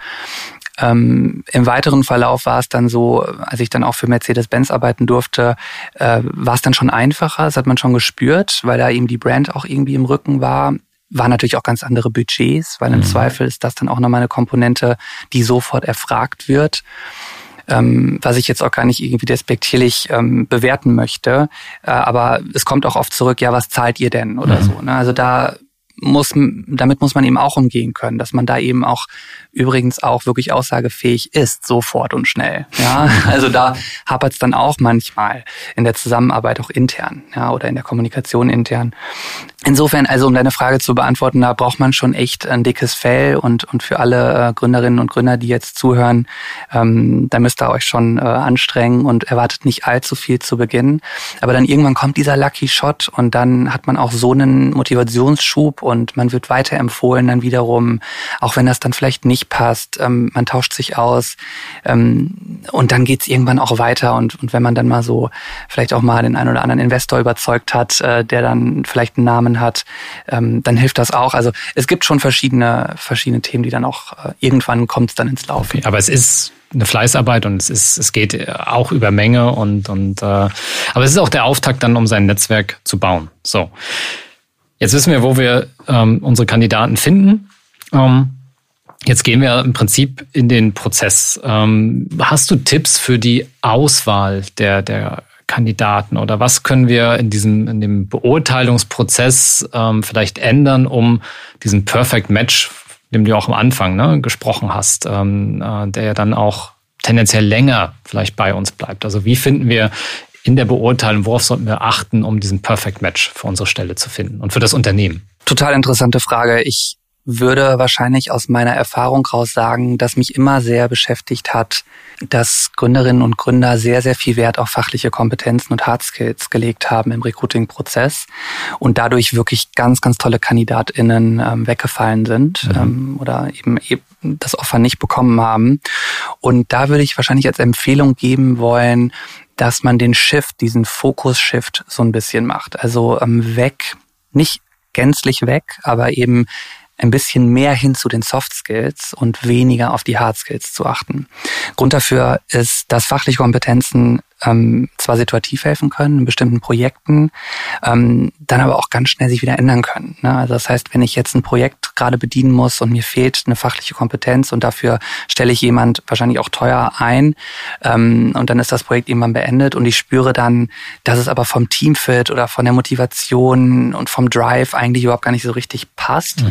C: Im weiteren Verlauf war es dann so, als ich dann auch für Mercedes-Benz arbeiten durfte, war es dann schon einfacher. Das hat man schon gespürt, weil da eben die Brand auch irgendwie im Rücken war. Waren natürlich auch ganz andere Budgets, weil im Zweifel ist das dann auch nochmal eine Komponente, die sofort erfragt wird. Was ich jetzt auch gar nicht irgendwie despektierlich bewerten möchte. Aber es kommt auch oft zurück, ja, was zahlt ihr denn oder so. Ne? Also damit muss man eben auch umgehen können, dass man da eben auch übrigens auch wirklich aussagefähig ist, sofort und schnell. Ja, also da hapert es dann auch manchmal in der Zusammenarbeit auch intern, ja, oder in der Kommunikation intern. Insofern, also um deine Frage zu beantworten, da braucht man schon echt ein dickes Fell und für alle Gründerinnen und Gründer, die jetzt zuhören, da müsst ihr euch schon anstrengen und erwartet nicht allzu viel zu Beginn. Aber dann irgendwann kommt dieser Lucky Shot und dann hat man auch so einen Motivationsschub und man wird weiterempfohlen dann wiederum, auch wenn das dann vielleicht nicht passt, man tauscht sich aus und dann geht's irgendwann auch weiter und wenn man dann mal so vielleicht auch mal den einen oder anderen Investor überzeugt hat, der dann vielleicht einen Namen hat, dann hilft das auch. Also es gibt schon verschiedene Themen, die dann auch irgendwann kommt es dann ins Laufen.
B: Okay, aber es ist eine Fleißarbeit und es geht auch über Menge aber es ist auch der Auftakt dann, um sein Netzwerk zu bauen. So, jetzt wissen wir, wo wir unsere Kandidaten finden. Jetzt gehen wir im Prinzip in den Prozess. Hast du Tipps für die Auswahl der Kandidaten oder was können wir in dem Beurteilungsprozess vielleicht ändern, um diesen Perfect Match, dem du auch am Anfang gesprochen hast, der ja dann auch tendenziell länger vielleicht bei uns bleibt. Also wie finden wir in der Beurteilung, worauf sollten wir achten, um diesen Perfect Match für unsere Stelle zu finden und für das Unternehmen?
C: Total interessante Frage. Ich würde wahrscheinlich aus meiner Erfahrung raus sagen, dass mich immer sehr beschäftigt hat, dass Gründerinnen und Gründer sehr, sehr viel Wert auf fachliche Kompetenzen und Hard Skills gelegt haben im Recruiting-Prozess und dadurch wirklich ganz, ganz tolle KandidatInnen weggefallen sind oder eben das Offer nicht bekommen haben. Und da würde ich wahrscheinlich als Empfehlung geben wollen, dass man den Shift, diesen Fokus-Shift so ein bisschen macht. Also weg, nicht gänzlich weg, aber eben ein bisschen mehr hin zu den Soft Skills und weniger auf die Hard Skills zu achten. Grund dafür ist, dass fachliche Kompetenzen zwar situativ helfen können in bestimmten Projekten, dann aber auch ganz schnell sich wieder ändern können. Ne? Also das heißt, wenn ich jetzt ein Projekt gerade bedienen muss und mir fehlt eine fachliche Kompetenz und dafür stelle ich jemand wahrscheinlich auch teuer ein und dann ist das Projekt irgendwann beendet und ich spüre dann, dass es aber vom Teamfit oder von der Motivation und vom Drive eigentlich überhaupt gar nicht so richtig passt,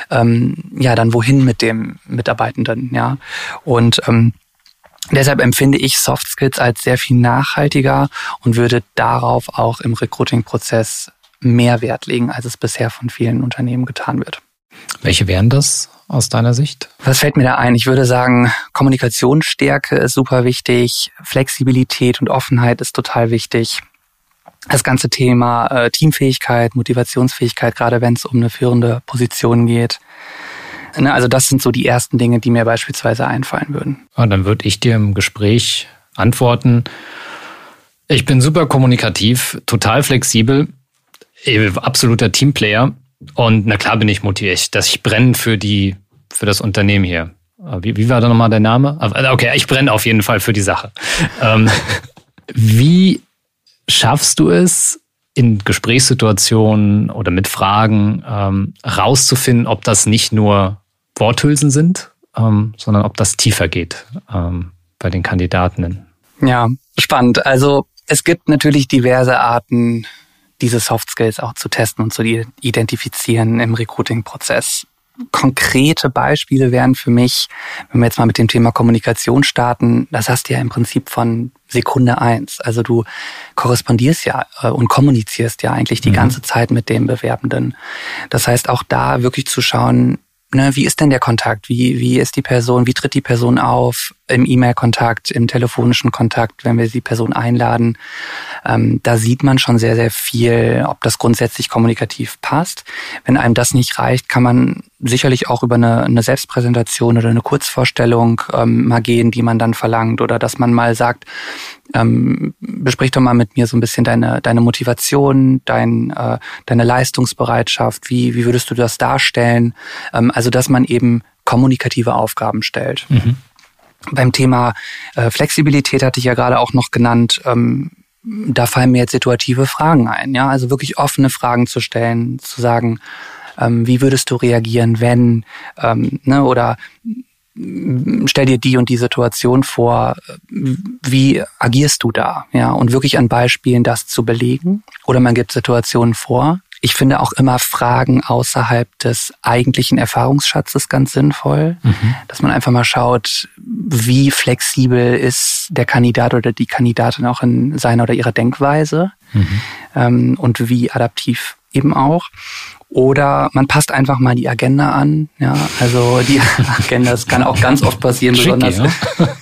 C: dann wohin mit dem Mitarbeitenden? Ja, und deshalb empfinde ich Soft Skills als sehr viel nachhaltiger und würde darauf auch im Recruiting-Prozess mehr Wert legen, als es bisher von vielen Unternehmen getan wird.
B: Welche wären das aus deiner Sicht?
C: Was fällt mir da ein? Ich würde sagen, Kommunikationsstärke ist super wichtig, Flexibilität und Offenheit ist total wichtig. Das ganze Thema Teamfähigkeit, Motivationsfähigkeit, gerade wenn es um eine führende Position geht. Also das sind so die ersten Dinge, die mir beispielsweise einfallen würden.
B: Und dann würde ich dir im Gespräch antworten, ich bin super kommunikativ, total flexibel, absoluter Teamplayer und na klar bin ich motiviert, dass ich brenne für das Unternehmen hier. Wie war da nochmal der Name? Okay, ich brenne auf jeden Fall für die Sache. Wie schaffst du es, in Gesprächssituationen oder mit Fragen rauszufinden, ob das nicht nur Worthülsen sind, sondern ob das tiefer geht bei den Kandidatinnen?
C: Ja, spannend. Also es gibt natürlich diverse Arten, diese Soft Skills auch zu testen und zu identifizieren im Recruiting-Prozess. Konkrete Beispiele wären für mich, wenn wir jetzt mal mit dem Thema Kommunikation starten, das hast du ja im Prinzip von Sekunde 1. Also du korrespondierst ja und kommunizierst ja eigentlich die ganze Zeit mit dem Bewerbenden. Das heißt auch da wirklich zu schauen, wie ist denn der Kontakt? Wie ist die Person? Wie tritt die Person auf? im E-Mail-Kontakt, im telefonischen Kontakt, wenn wir die Person einladen. Da sieht man schon sehr, sehr viel, ob das grundsätzlich kommunikativ passt. Wenn einem das nicht reicht, kann man sicherlich auch über eine Selbstpräsentation oder eine Kurzvorstellung mal gehen, die man dann verlangt. Oder dass man mal sagt, besprich doch mal mit mir so ein bisschen deine Motivation, deine Leistungsbereitschaft, wie würdest du das darstellen? Also dass man eben kommunikative Aufgaben stellt. Mhm. Beim Thema Flexibilität hatte ich ja gerade auch noch genannt, da fallen mir jetzt situative Fragen ein. Ja, also wirklich offene Fragen zu stellen, zu sagen, wie würdest du reagieren, wenn, oder stell dir die und die Situation vor, wie agierst du da? Ja, und wirklich an Beispielen das zu belegen. Oder man gibt Situationen vor. Ich finde auch immer Fragen außerhalb des eigentlichen Erfahrungsschatzes ganz sinnvoll, dass man einfach mal schaut, wie flexibel ist der Kandidat oder die Kandidatin auch in seiner oder ihrer Denkweise und wie adaptiv eben auch. Oder man passt einfach mal die Agenda an. Ja, also die Agenda, das kann auch ganz oft passieren, besonders. Ja?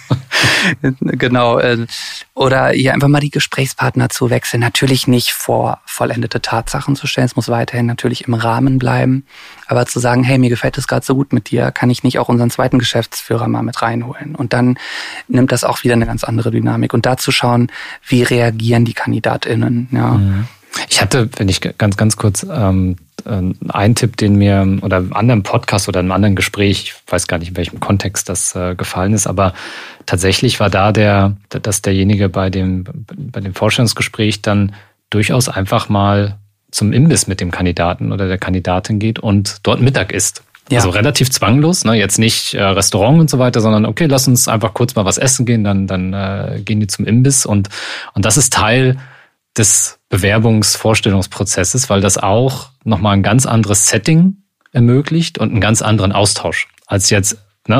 C: Genau. Oder hier einfach mal die Gesprächspartner zu wechseln. Natürlich nicht vor vollendete Tatsachen zu stellen. Es muss weiterhin natürlich im Rahmen bleiben. Aber zu sagen, hey, mir gefällt es gerade so gut mit dir, kann ich nicht auch unseren zweiten Geschäftsführer mal mit reinholen? Und dann nimmt das auch wieder eine ganz andere Dynamik. Und da zu schauen, wie reagieren die KandidatInnen. Ja.
B: Ich hatte, wenn ich ganz kurz einen Tipp, den mir oder im anderen Podcast oder im anderen Gespräch, ich weiß gar nicht, in welchem Kontext das gefallen ist, aber tatsächlich war da dass derjenige bei dem Vorstellungsgespräch dann durchaus einfach mal zum Imbiss mit dem Kandidaten oder der Kandidatin geht und dort Mittag isst. Ja. Also relativ zwanglos, ne? Jetzt nicht Restaurant und so weiter, sondern okay, lass uns einfach kurz mal was essen gehen, dann gehen die zum Imbiss und das ist Teil des Bewerbungsvorstellungsprozesses, weil das auch nochmal ein ganz anderes Setting ermöglicht und einen ganz anderen Austausch als jetzt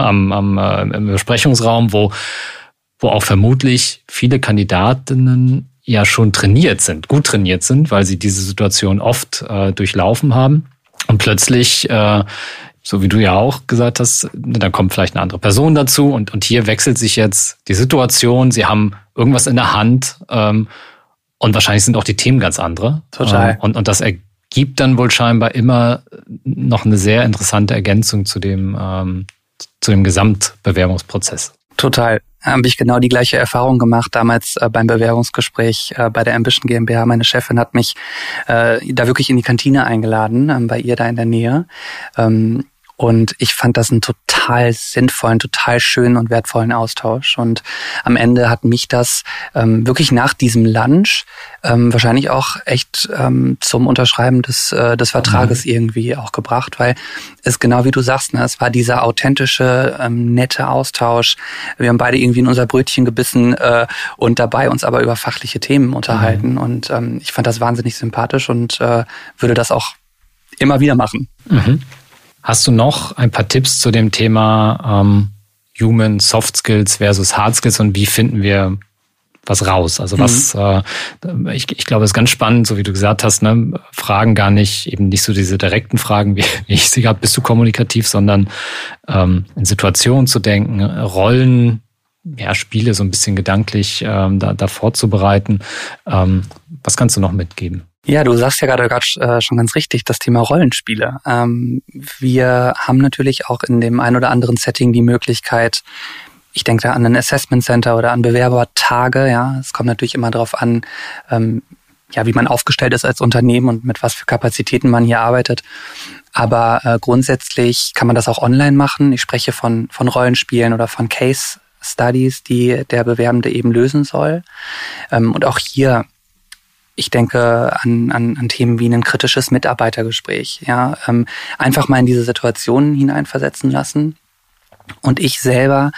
B: im Besprechungsraum, wo auch vermutlich viele Kandidatinnen ja schon gut trainiert sind, weil sie diese Situation oft durchlaufen haben und plötzlich, so wie du ja auch gesagt hast, dann kommt vielleicht eine andere Person dazu und hier wechselt sich jetzt die Situation, sie haben irgendwas in der Hand, und wahrscheinlich sind auch die Themen ganz andere.
C: Total.
B: Und das ergibt dann wohl scheinbar immer noch eine sehr interessante Ergänzung zu dem Gesamtbewerbungsprozess.
C: Total. Habe ich genau die gleiche Erfahrung gemacht damals beim Bewerbungsgespräch bei der Ambition GmbH. Meine Chefin hat mich da wirklich in die Kantine eingeladen, bei ihr da in der Nähe. Und ich fand das einen total sinnvollen, total schönen und wertvollen Austausch. Und am Ende hat mich das wirklich nach diesem Lunch wahrscheinlich auch echt zum Unterschreiben des Vertrages irgendwie auch gebracht, weil es genau wie du sagst, ne, es war dieser authentische, nette Austausch. Wir haben beide irgendwie in unser Brötchen gebissen und dabei uns aber über fachliche Themen unterhalten. Und ich fand das wahnsinnig sympathisch und würde das auch immer wieder machen.
B: Mhm. Hast du noch ein paar Tipps zu dem Thema Human Soft Skills versus Hard Skills und wie finden wir was raus? Also ich glaube, es ist ganz spannend, so wie du gesagt hast, ne, Fragen eben nicht so diese direkten Fragen, wie ich sie habe, bist du kommunikativ, sondern in Situationen zu denken, Rollen, Spiele so ein bisschen gedanklich da vorzubereiten. Was kannst du noch mitgeben?
C: Ja, du sagst ja gerade schon ganz richtig, das Thema Rollenspiele. Wir haben natürlich auch in dem ein oder anderen Setting die Möglichkeit, ich denke da an ein Assessment Center oder an Bewerbertage. Ja, es kommt natürlich immer darauf an, wie man aufgestellt ist als Unternehmen und mit was für Kapazitäten man hier arbeitet. Aber grundsätzlich kann man das auch online machen. Ich spreche von Rollenspielen oder von Case Studies, die der Bewerbende eben lösen soll. Und auch hier, ich denke an Themen wie ein kritisches Mitarbeitergespräch. Ja, einfach mal in diese Situationen hineinversetzen lassen. Und ich selber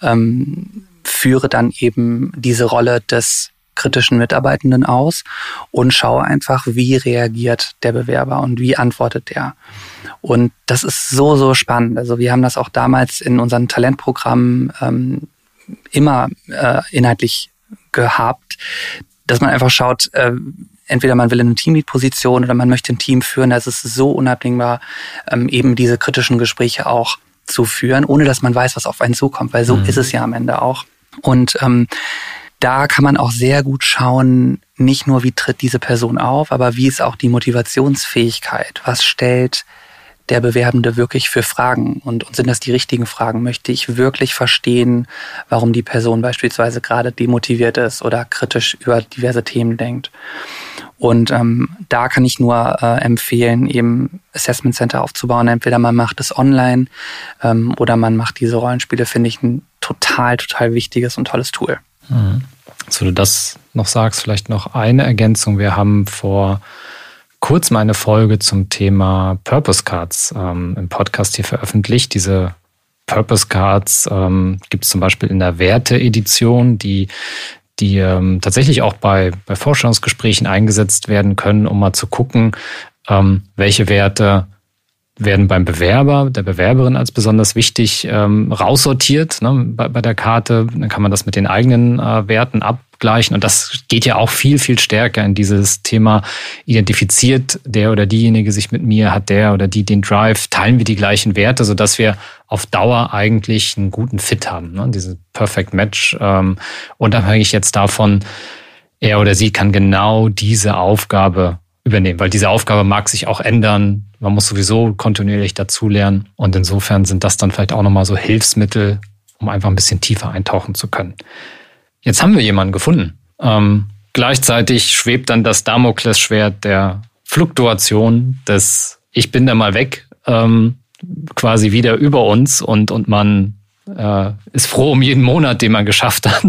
C: führe dann eben diese Rolle des kritischen Mitarbeitenden aus und schaue einfach, wie reagiert der Bewerber und wie antwortet der. Und das ist so, so spannend. Also wir haben das auch damals in unseren Talentprogrammen immer inhaltlich gehabt, dass man einfach schaut, entweder man will in eine Teamlead-Position oder man möchte ein Team führen. Da ist es so unabdingbar, eben diese kritischen Gespräche auch zu führen, ohne dass man weiß, was auf einen zukommt, weil so ist es ja am Ende auch. Und da kann man auch sehr gut schauen, nicht nur, wie tritt diese Person auf, aber wie ist auch die Motivationsfähigkeit? Was stellt der Bewerbende wirklich für Fragen? Und sind das die richtigen Fragen? Möchte ich wirklich verstehen, warum die Person beispielsweise gerade demotiviert ist oder kritisch über diverse Themen denkt? Und da kann ich nur empfehlen, eben Assessment Center aufzubauen. Entweder man macht es online oder man macht diese Rollenspiele, finde ich ein total, total wichtiges und tolles Tool.
B: So, du das noch sagst, vielleicht noch eine Ergänzung. Wir haben vor kurzem eine Folge zum Thema Purpose Cards im Podcast hier veröffentlicht. Diese Purpose Cards gibt es zum Beispiel in der Werte-Edition, die tatsächlich auch bei Vorstellungsgesprächen eingesetzt werden können, um mal zu gucken, welche Werte werden beim Bewerber, der Bewerberin als besonders wichtig raussortiert, ne, bei der Karte. Dann kann man das mit den eigenen Werten abgleichen. Und das geht ja auch viel, viel stärker in dieses Thema, identifiziert der oder diejenige sich mit mir, hat der oder die den Drive, teilen wir die gleichen Werte, sodass wir auf Dauer eigentlich einen guten Fit haben. Ne? Dieses Perfect Match, unabhängig jetzt davon, er oder sie kann genau diese Aufgabe übernehmen, weil diese Aufgabe mag sich auch ändern. Man muss sowieso kontinuierlich dazulernen. Und insofern sind das dann vielleicht auch nochmal so Hilfsmittel, um einfach ein bisschen tiefer eintauchen zu können. Jetzt haben wir jemanden gefunden. Gleichzeitig schwebt dann das Damoklesschwert der Fluktuation des Ich bin da mal weg quasi wieder über uns und man ist froh um jeden Monat, den man geschafft hat.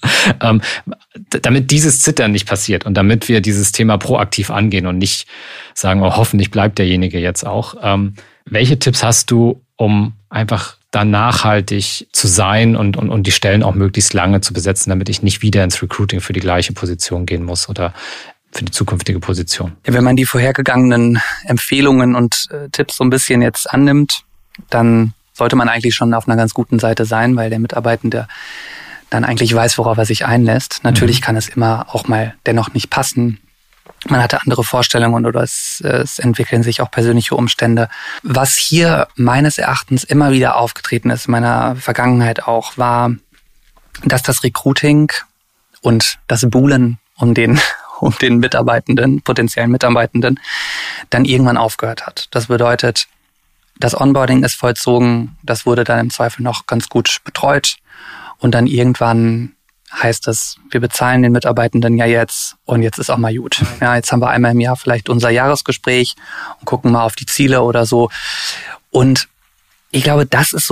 B: Damit dieses Zittern nicht passiert und damit wir dieses Thema proaktiv angehen und nicht sagen, oh, hoffentlich bleibt derjenige jetzt auch. Welche Tipps hast du, um einfach da nachhaltig zu sein und die Stellen auch möglichst lange zu besetzen, damit ich nicht wieder ins Recruiting für die gleiche Position gehen muss oder für die zukünftige Position? Ja,
C: wenn man die vorhergegangenen Empfehlungen und Tipps so ein bisschen jetzt annimmt, dann sollte man eigentlich schon auf einer ganz guten Seite sein, weil der Mitarbeitende dann eigentlich weiß, worauf er sich einlässt. Natürlich kann es immer auch mal dennoch nicht passen. Man hatte andere Vorstellungen oder es entwickeln sich auch persönliche Umstände. Was hier meines Erachtens immer wieder aufgetreten ist, in meiner Vergangenheit auch, war, dass das Recruiting und das Buhlen um den Mitarbeitenden, potenziellen Mitarbeitenden, dann irgendwann aufgehört hat. Das bedeutet, das Onboarding ist vollzogen, das wurde dann im Zweifel noch ganz gut betreut und dann irgendwann heißt es, wir bezahlen den Mitarbeitenden ja jetzt und jetzt ist auch mal gut. Ja, jetzt haben wir einmal im Jahr vielleicht unser Jahresgespräch und gucken mal auf die Ziele oder so. Und ich glaube, das ist so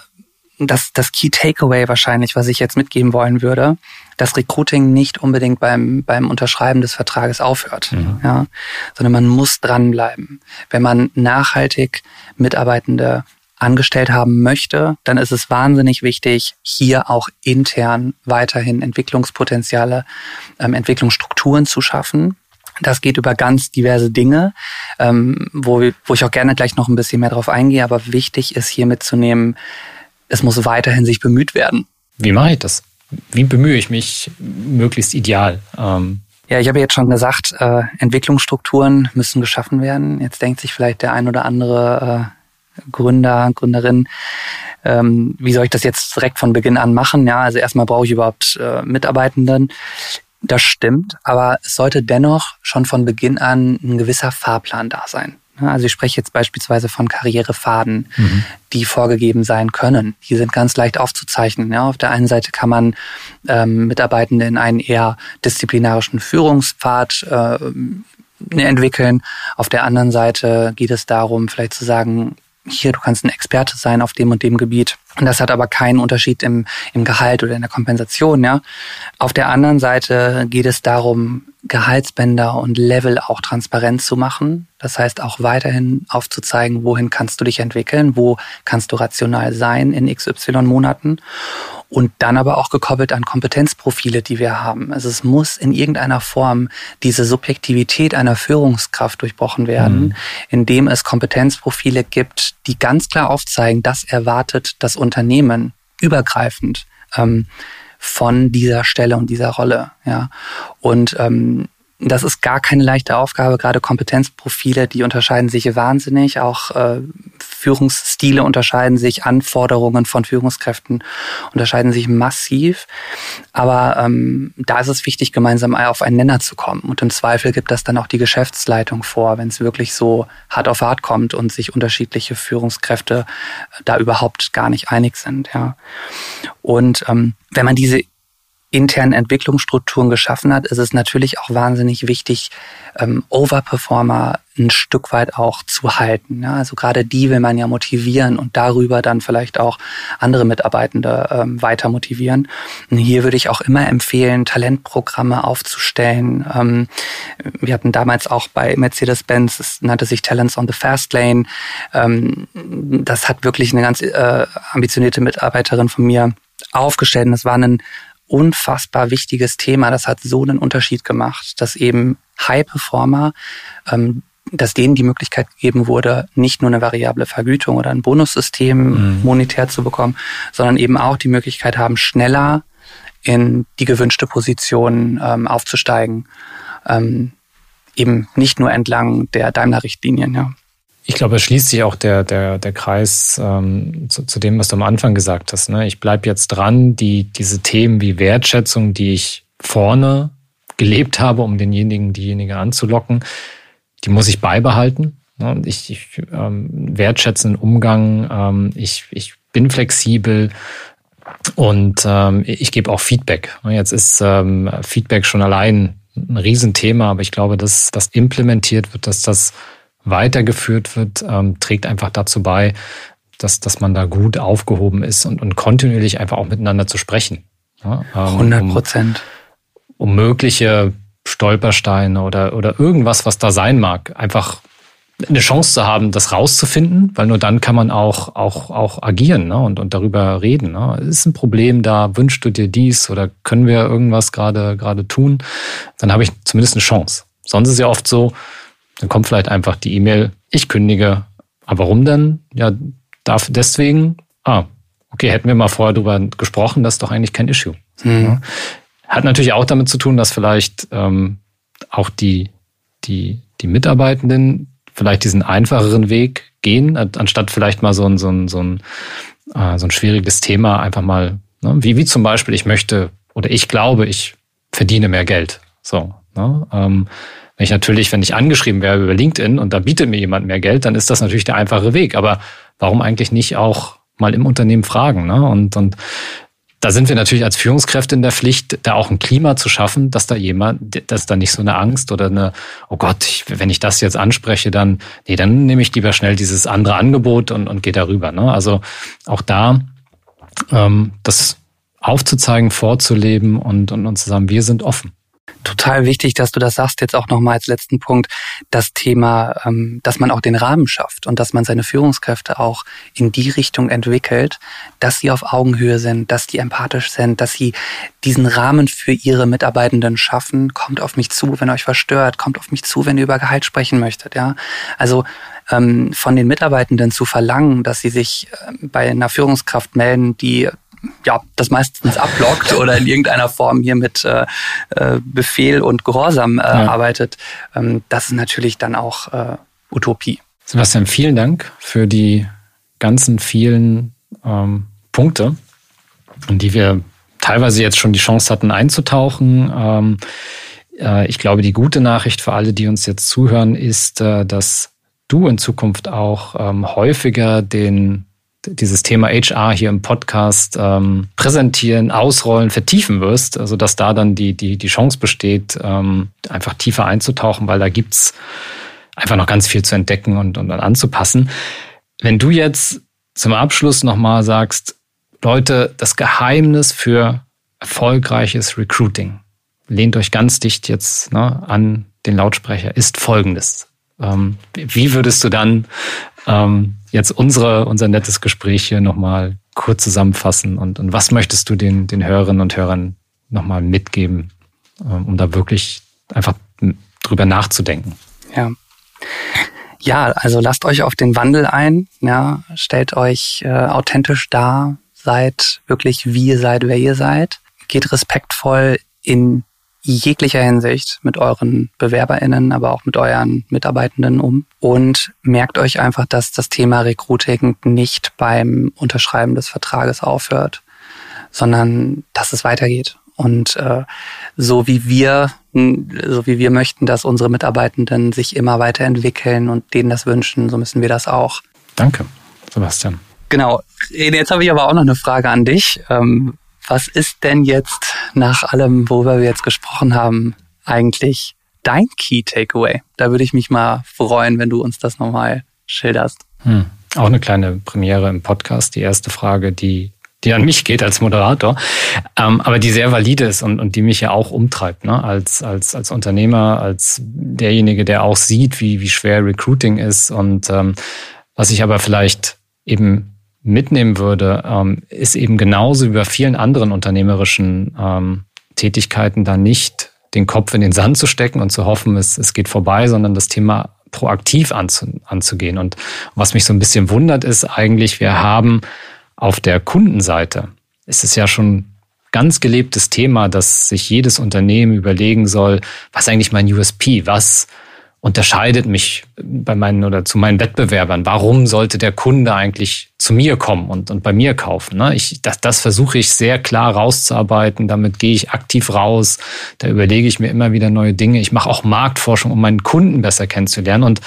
C: das Key Takeaway wahrscheinlich, was ich jetzt mitgeben wollen würde, dass Recruiting nicht unbedingt beim Unterschreiben des Vertrages aufhört, ja, sondern man muss dranbleiben. Wenn man nachhaltig Mitarbeitende angestellt haben möchte, dann ist es wahnsinnig wichtig, hier auch intern weiterhin Entwicklungspotenziale, Entwicklungsstrukturen zu schaffen. Das geht über ganz diverse Dinge, wo ich auch gerne gleich noch ein bisschen mehr drauf eingehe, aber wichtig ist hier mitzunehmen, es muss weiterhin sich bemüht werden.
B: Wie mache ich das? Wie bemühe ich mich möglichst ideal?
C: Ja, ich habe jetzt schon gesagt, Entwicklungsstrukturen müssen geschaffen werden. Jetzt denkt sich vielleicht der ein oder andere Gründer, Gründerin, wie soll ich das jetzt direkt von Beginn an machen? Ja, also erstmal brauche ich überhaupt Mitarbeitenden. Das stimmt, aber es sollte dennoch schon von Beginn an ein gewisser Fahrplan da sein. Also ich spreche jetzt beispielsweise von Karrierefaden, die vorgegeben sein können. Die sind ganz leicht aufzuzeichnen. Ja, auf der einen Seite kann man Mitarbeitende in einen eher disziplinarischen Führungspfad entwickeln. Auf der anderen Seite geht es darum, vielleicht zu sagen, hier, du kannst ein Experte sein auf dem und dem Gebiet. Und das hat aber keinen Unterschied im Gehalt oder in der Kompensation, ja. Auf der anderen Seite geht es darum, Gehaltsbänder und Level auch transparent zu machen. Das heißt auch weiterhin aufzuzeigen, wohin kannst du dich entwickeln, wo kannst du rational sein in XY Monaten. Und dann aber auch gekoppelt an Kompetenzprofile, die wir haben. Also es muss in irgendeiner Form diese Subjektivität einer Führungskraft durchbrochen werden, indem es Kompetenzprofile gibt, die ganz klar aufzeigen, das erwartet das Unternehmen übergreifend von dieser Stelle und dieser Rolle. Ja. Und das ist gar keine leichte Aufgabe, gerade Kompetenzprofile, die unterscheiden sich wahnsinnig, auch Führungsstile unterscheiden sich, Anforderungen von Führungskräften unterscheiden sich massiv. Aber da ist es wichtig, gemeinsam auf einen Nenner zu kommen. Und im Zweifel gibt das dann auch die Geschäftsleitung vor, wenn es wirklich so hart auf hart kommt und sich unterschiedliche Führungskräfte da überhaupt gar nicht einig sind. Ja. Und wenn man diese internen Entwicklungsstrukturen geschaffen hat, ist es natürlich auch wahnsinnig wichtig, Overperformer ein Stück weit auch zu halten. Ja, also gerade die will man ja motivieren und darüber dann vielleicht auch andere Mitarbeitende weiter motivieren. Und hier würde ich auch immer empfehlen, Talentprogramme aufzustellen. Wir hatten damals auch bei Mercedes-Benz, es nannte sich Talents on the Fast Lane. Das hat wirklich eine ganz ambitionierte Mitarbeiterin von mir aufgestellt. Und das war ein unfassbar wichtiges Thema. Das hat so einen Unterschied gemacht, dass eben High-Performer, dass denen die Möglichkeit gegeben wurde, nicht nur eine variable Vergütung oder ein Bonussystem monetär zu bekommen, sondern eben auch die Möglichkeit haben, schneller in die gewünschte Position aufzusteigen. Eben nicht nur entlang der Daimler-Richtlinien, ja.
B: Ich glaube, es schließt sich auch der Kreis zu dem, was du am Anfang gesagt hast. Ne? Ich bleibe jetzt dran, diese Themen wie Wertschätzung, die ich vorne gelebt habe, um diejenige anzulocken, die muss ich beibehalten. Ne? Und ich wertschätzenden Umgang, ich bin flexibel und ich gebe auch Feedback. Jetzt ist Feedback schon allein ein Riesenthema, aber ich glaube, dass das implementiert wird, dass das weitergeführt wird, trägt einfach dazu bei, dass man da gut aufgehoben ist und kontinuierlich einfach auch miteinander zu sprechen. Ja,
C: 100%.
B: Um mögliche Stolpersteine oder irgendwas, was da sein mag, einfach eine Chance zu haben, das rauszufinden, weil nur dann kann man auch agieren, ne, und darüber reden. Ne. Ist ein Problem da, wünschst du dir dies oder können wir irgendwas gerade tun? Dann habe ich zumindest eine Chance. Sonst ist es ja oft so, dann kommt vielleicht einfach die E-Mail, ich kündige. Aber warum denn? Ja, deswegen, okay, hätten wir mal vorher drüber gesprochen, das ist doch eigentlich kein Issue. Ja. Hat natürlich auch damit zu tun, dass vielleicht auch die Mitarbeitenden vielleicht diesen einfacheren Weg gehen, anstatt vielleicht mal so ein schwieriges Thema einfach mal, ne, wie zum Beispiel, ich glaube, ich verdiene mehr Geld. So, ne? Wenn ich angeschrieben wäre über LinkedIn und da bietet mir jemand mehr Geld, dann ist das natürlich der einfache Weg. Aber warum eigentlich nicht auch mal im Unternehmen fragen? Ne? Und da sind wir natürlich als Führungskräfte in der Pflicht, da auch ein Klima zu schaffen, dass da nicht so eine Angst oder oh Gott, wenn ich das jetzt anspreche, dann nehme ich lieber schnell dieses andere Angebot und gehe darüber. Ne? Also auch da das aufzuzeigen, vorzuleben und zu sagen, wir sind offen.
C: Total wichtig, dass du das sagst, jetzt auch nochmal als letzten Punkt, das Thema, dass man auch den Rahmen schafft und dass man seine Führungskräfte auch in die Richtung entwickelt, dass sie auf Augenhöhe sind, dass die empathisch sind, dass sie diesen Rahmen für ihre Mitarbeitenden schaffen. Kommt auf mich zu, wenn euch was stört, kommt auf mich zu, wenn ihr über Gehalt sprechen möchtet. Ja, also von den Mitarbeitenden zu verlangen, dass sie sich bei einer Führungskraft melden, die das meistens abblockt oder in irgendeiner Form hier mit Befehl und Gehorsam arbeitet, das ist natürlich dann auch Utopie.
B: Sebastian, vielen Dank für die ganzen vielen Punkte, in die wir teilweise jetzt schon die Chance hatten einzutauchen. Ich glaube, die gute Nachricht für alle, die uns jetzt zuhören, ist, dass du in Zukunft auch häufiger dieses Thema HR hier im Podcast präsentieren, ausrollen, vertiefen wirst, also dass da dann die Chance besteht, einfach tiefer einzutauchen, weil da gibt's einfach noch ganz viel zu entdecken und anzupassen. Wenn du jetzt zum Abschluss nochmal sagst, Leute, das Geheimnis für erfolgreiches Recruiting, lehnt euch ganz dicht jetzt an den Lautsprecher, ist folgendes. Wie würdest du dann jetzt unser nettes Gespräch hier nochmal kurz zusammenfassen und was möchtest du den Hörerinnen und Hörern nochmal mitgeben, um da wirklich einfach drüber nachzudenken?
C: Ja, also lasst euch auf den Wandel ein, ja, stellt euch authentisch dar, seid wirklich wie ihr seid, wer ihr seid, geht respektvoll in jeglicher Hinsicht mit euren BewerberInnen, aber auch mit euren Mitarbeitenden um. Und merkt euch einfach, dass das Thema Recruiting nicht beim Unterschreiben des Vertrages aufhört, sondern dass es weitergeht. Und so wie wir möchten, dass unsere Mitarbeitenden sich immer weiterentwickeln und denen das wünschen, so müssen wir das auch.
B: Danke, Sebastian.
C: Genau. Jetzt habe ich aber auch noch eine Frage an dich. Was ist denn jetzt nach allem, worüber wir jetzt gesprochen haben, eigentlich dein Key Takeaway? Da würde ich mich mal freuen, wenn du uns das nochmal schilderst.
B: Auch eine kleine Premiere im Podcast. Die erste Frage, die an mich geht als Moderator, aber die sehr valide ist und die mich ja auch umtreibt, ne? Als Unternehmer, als derjenige, der auch sieht, wie schwer Recruiting ist. Und was ich aber vielleicht eben mitnehmen würde, ist eben genauso wie bei vielen anderen unternehmerischen Tätigkeiten da nicht den Kopf in den Sand zu stecken und zu hoffen, es geht vorbei, sondern das Thema proaktiv anzugehen. Und was mich so ein bisschen wundert, ist eigentlich, wir haben auf der Kundenseite, ist es ja schon ganz gelebtes Thema, dass sich jedes Unternehmen überlegen soll, was ist eigentlich mein USP, was unterscheidet mich zu meinen Wettbewerbern? Warum sollte der Kunde eigentlich zu mir kommen und bei mir kaufen? Ne? Das versuche ich sehr klar rauszuarbeiten. Damit gehe ich aktiv raus. Da überlege ich mir immer wieder neue Dinge. Ich mache auch Marktforschung, um meinen Kunden besser kennenzulernen. Und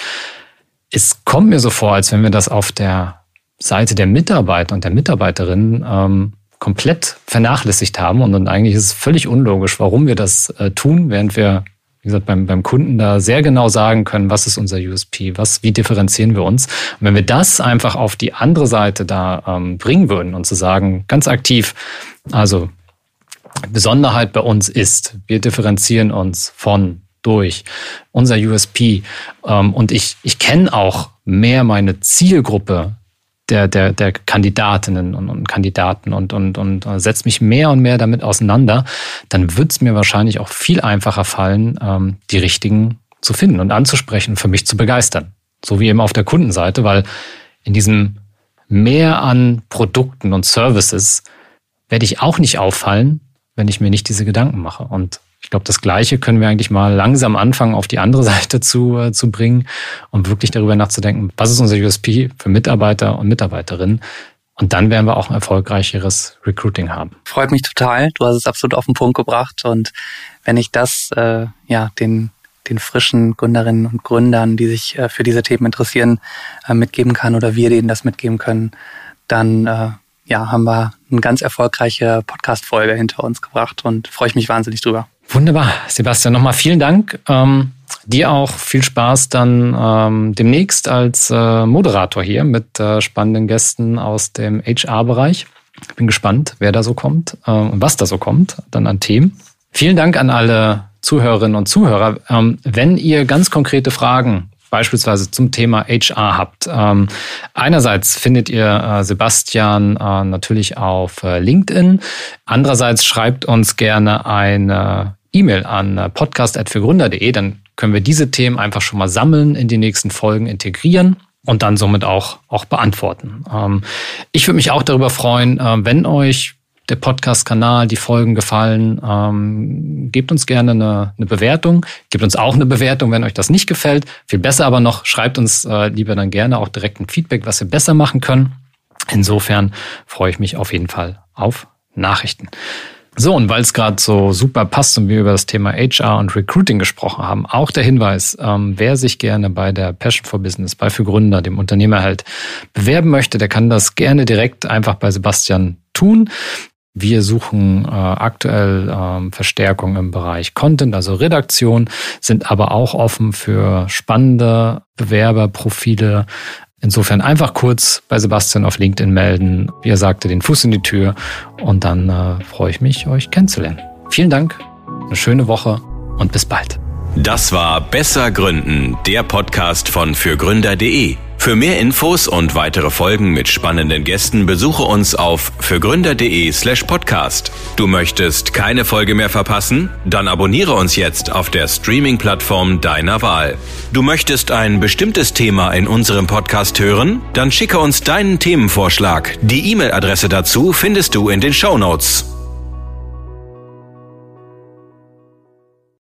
B: es kommt mir so vor, als wenn wir das auf der Seite der Mitarbeiter und der Mitarbeiterinnen komplett vernachlässigt haben. Und eigentlich ist es völlig unlogisch, warum wir das tun, während wir, wie gesagt, beim Kunden da sehr genau sagen können, was ist unser USP, wie differenzieren wir uns. Und wenn wir das einfach auf die andere Seite da bringen würden und zu sagen, ganz aktiv, also Besonderheit bei uns ist, wir differenzieren uns durch unser USP. Und ich kenne auch mehr meine Zielgruppe der Kandidatinnen und Kandidaten und setze mich mehr und mehr damit auseinander, dann wird es mir wahrscheinlich auch viel einfacher fallen, die richtigen zu finden und anzusprechen und für mich zu begeistern. So wie eben auf der Kundenseite, weil in diesem Mehr an Produkten und Services werde ich auch nicht auffallen, wenn ich mir nicht diese Gedanken mache. Und ich glaube, das Gleiche können wir eigentlich mal langsam anfangen, auf die andere Seite zu bringen und wirklich darüber nachzudenken, was ist unser USP für Mitarbeiter und Mitarbeiterinnen? Und dann werden wir auch ein erfolgreicheres Recruiting haben.
C: Freut mich total. Du hast es absolut auf den Punkt gebracht. Und wenn ich das den frischen Gründerinnen und Gründern, die sich für diese Themen interessieren, mitgeben kann oder wir denen das mitgeben können, dann haben wir eine ganz erfolgreiche Podcast-Folge hinter uns gebracht und freue ich mich wahnsinnig drüber.
B: Wunderbar. Sebastian, nochmal vielen Dank. Dir auch viel Spaß dann demnächst als Moderator hier mit spannenden Gästen aus dem HR-Bereich. Bin gespannt, wer da so kommt und was da so kommt dann an Themen. Vielen Dank an alle Zuhörerinnen und Zuhörer. Wenn ihr ganz konkrete Fragen beispielsweise zum Thema HR habt. Einerseits findet ihr Sebastian natürlich auf LinkedIn. Andererseits schreibt uns gerne eine E-Mail an podcast@fürgründer.de. Dann können wir diese Themen einfach schon mal sammeln, in die nächsten Folgen integrieren und dann somit auch beantworten. Ich würde mich auch darüber freuen, wenn euch der Podcast-Kanal, die Folgen gefallen, gebt uns gerne eine Bewertung. Gebt uns auch eine Bewertung, wenn euch das nicht gefällt. Viel besser aber noch, schreibt uns lieber dann gerne auch direkt ein Feedback, was wir besser machen können. Insofern freue ich mich auf jeden Fall auf Nachrichten. So, und weil es gerade so super passt und wir über das Thema HR und Recruiting gesprochen haben, auch der Hinweis, wer sich gerne bei der Passion for Business, bei Für Gründer, dem Unternehmerheld, bewerben möchte, der kann das gerne direkt einfach bei Sebastian tun. Wir suchen aktuell Verstärkung im Bereich Content, also Redaktion, sind aber auch offen für spannende Bewerberprofile. Insofern einfach kurz bei Sebastian auf LinkedIn melden. Wie er sagte, den Fuß in die Tür und dann freue ich mich, euch kennenzulernen. Vielen Dank, eine schöne Woche und bis bald.
A: Das war Besser Gründen, der Podcast von fürgründer.de. Für mehr Infos und weitere Folgen mit spannenden Gästen besuche uns auf fürgründer.de/podcast. Du möchtest keine Folge mehr verpassen? Dann abonniere uns jetzt auf der Streaming-Plattform deiner Wahl. Du möchtest ein bestimmtes Thema in unserem Podcast hören? Dann schicke uns deinen Themenvorschlag. Die E-Mail-Adresse dazu findest du in den Shownotes.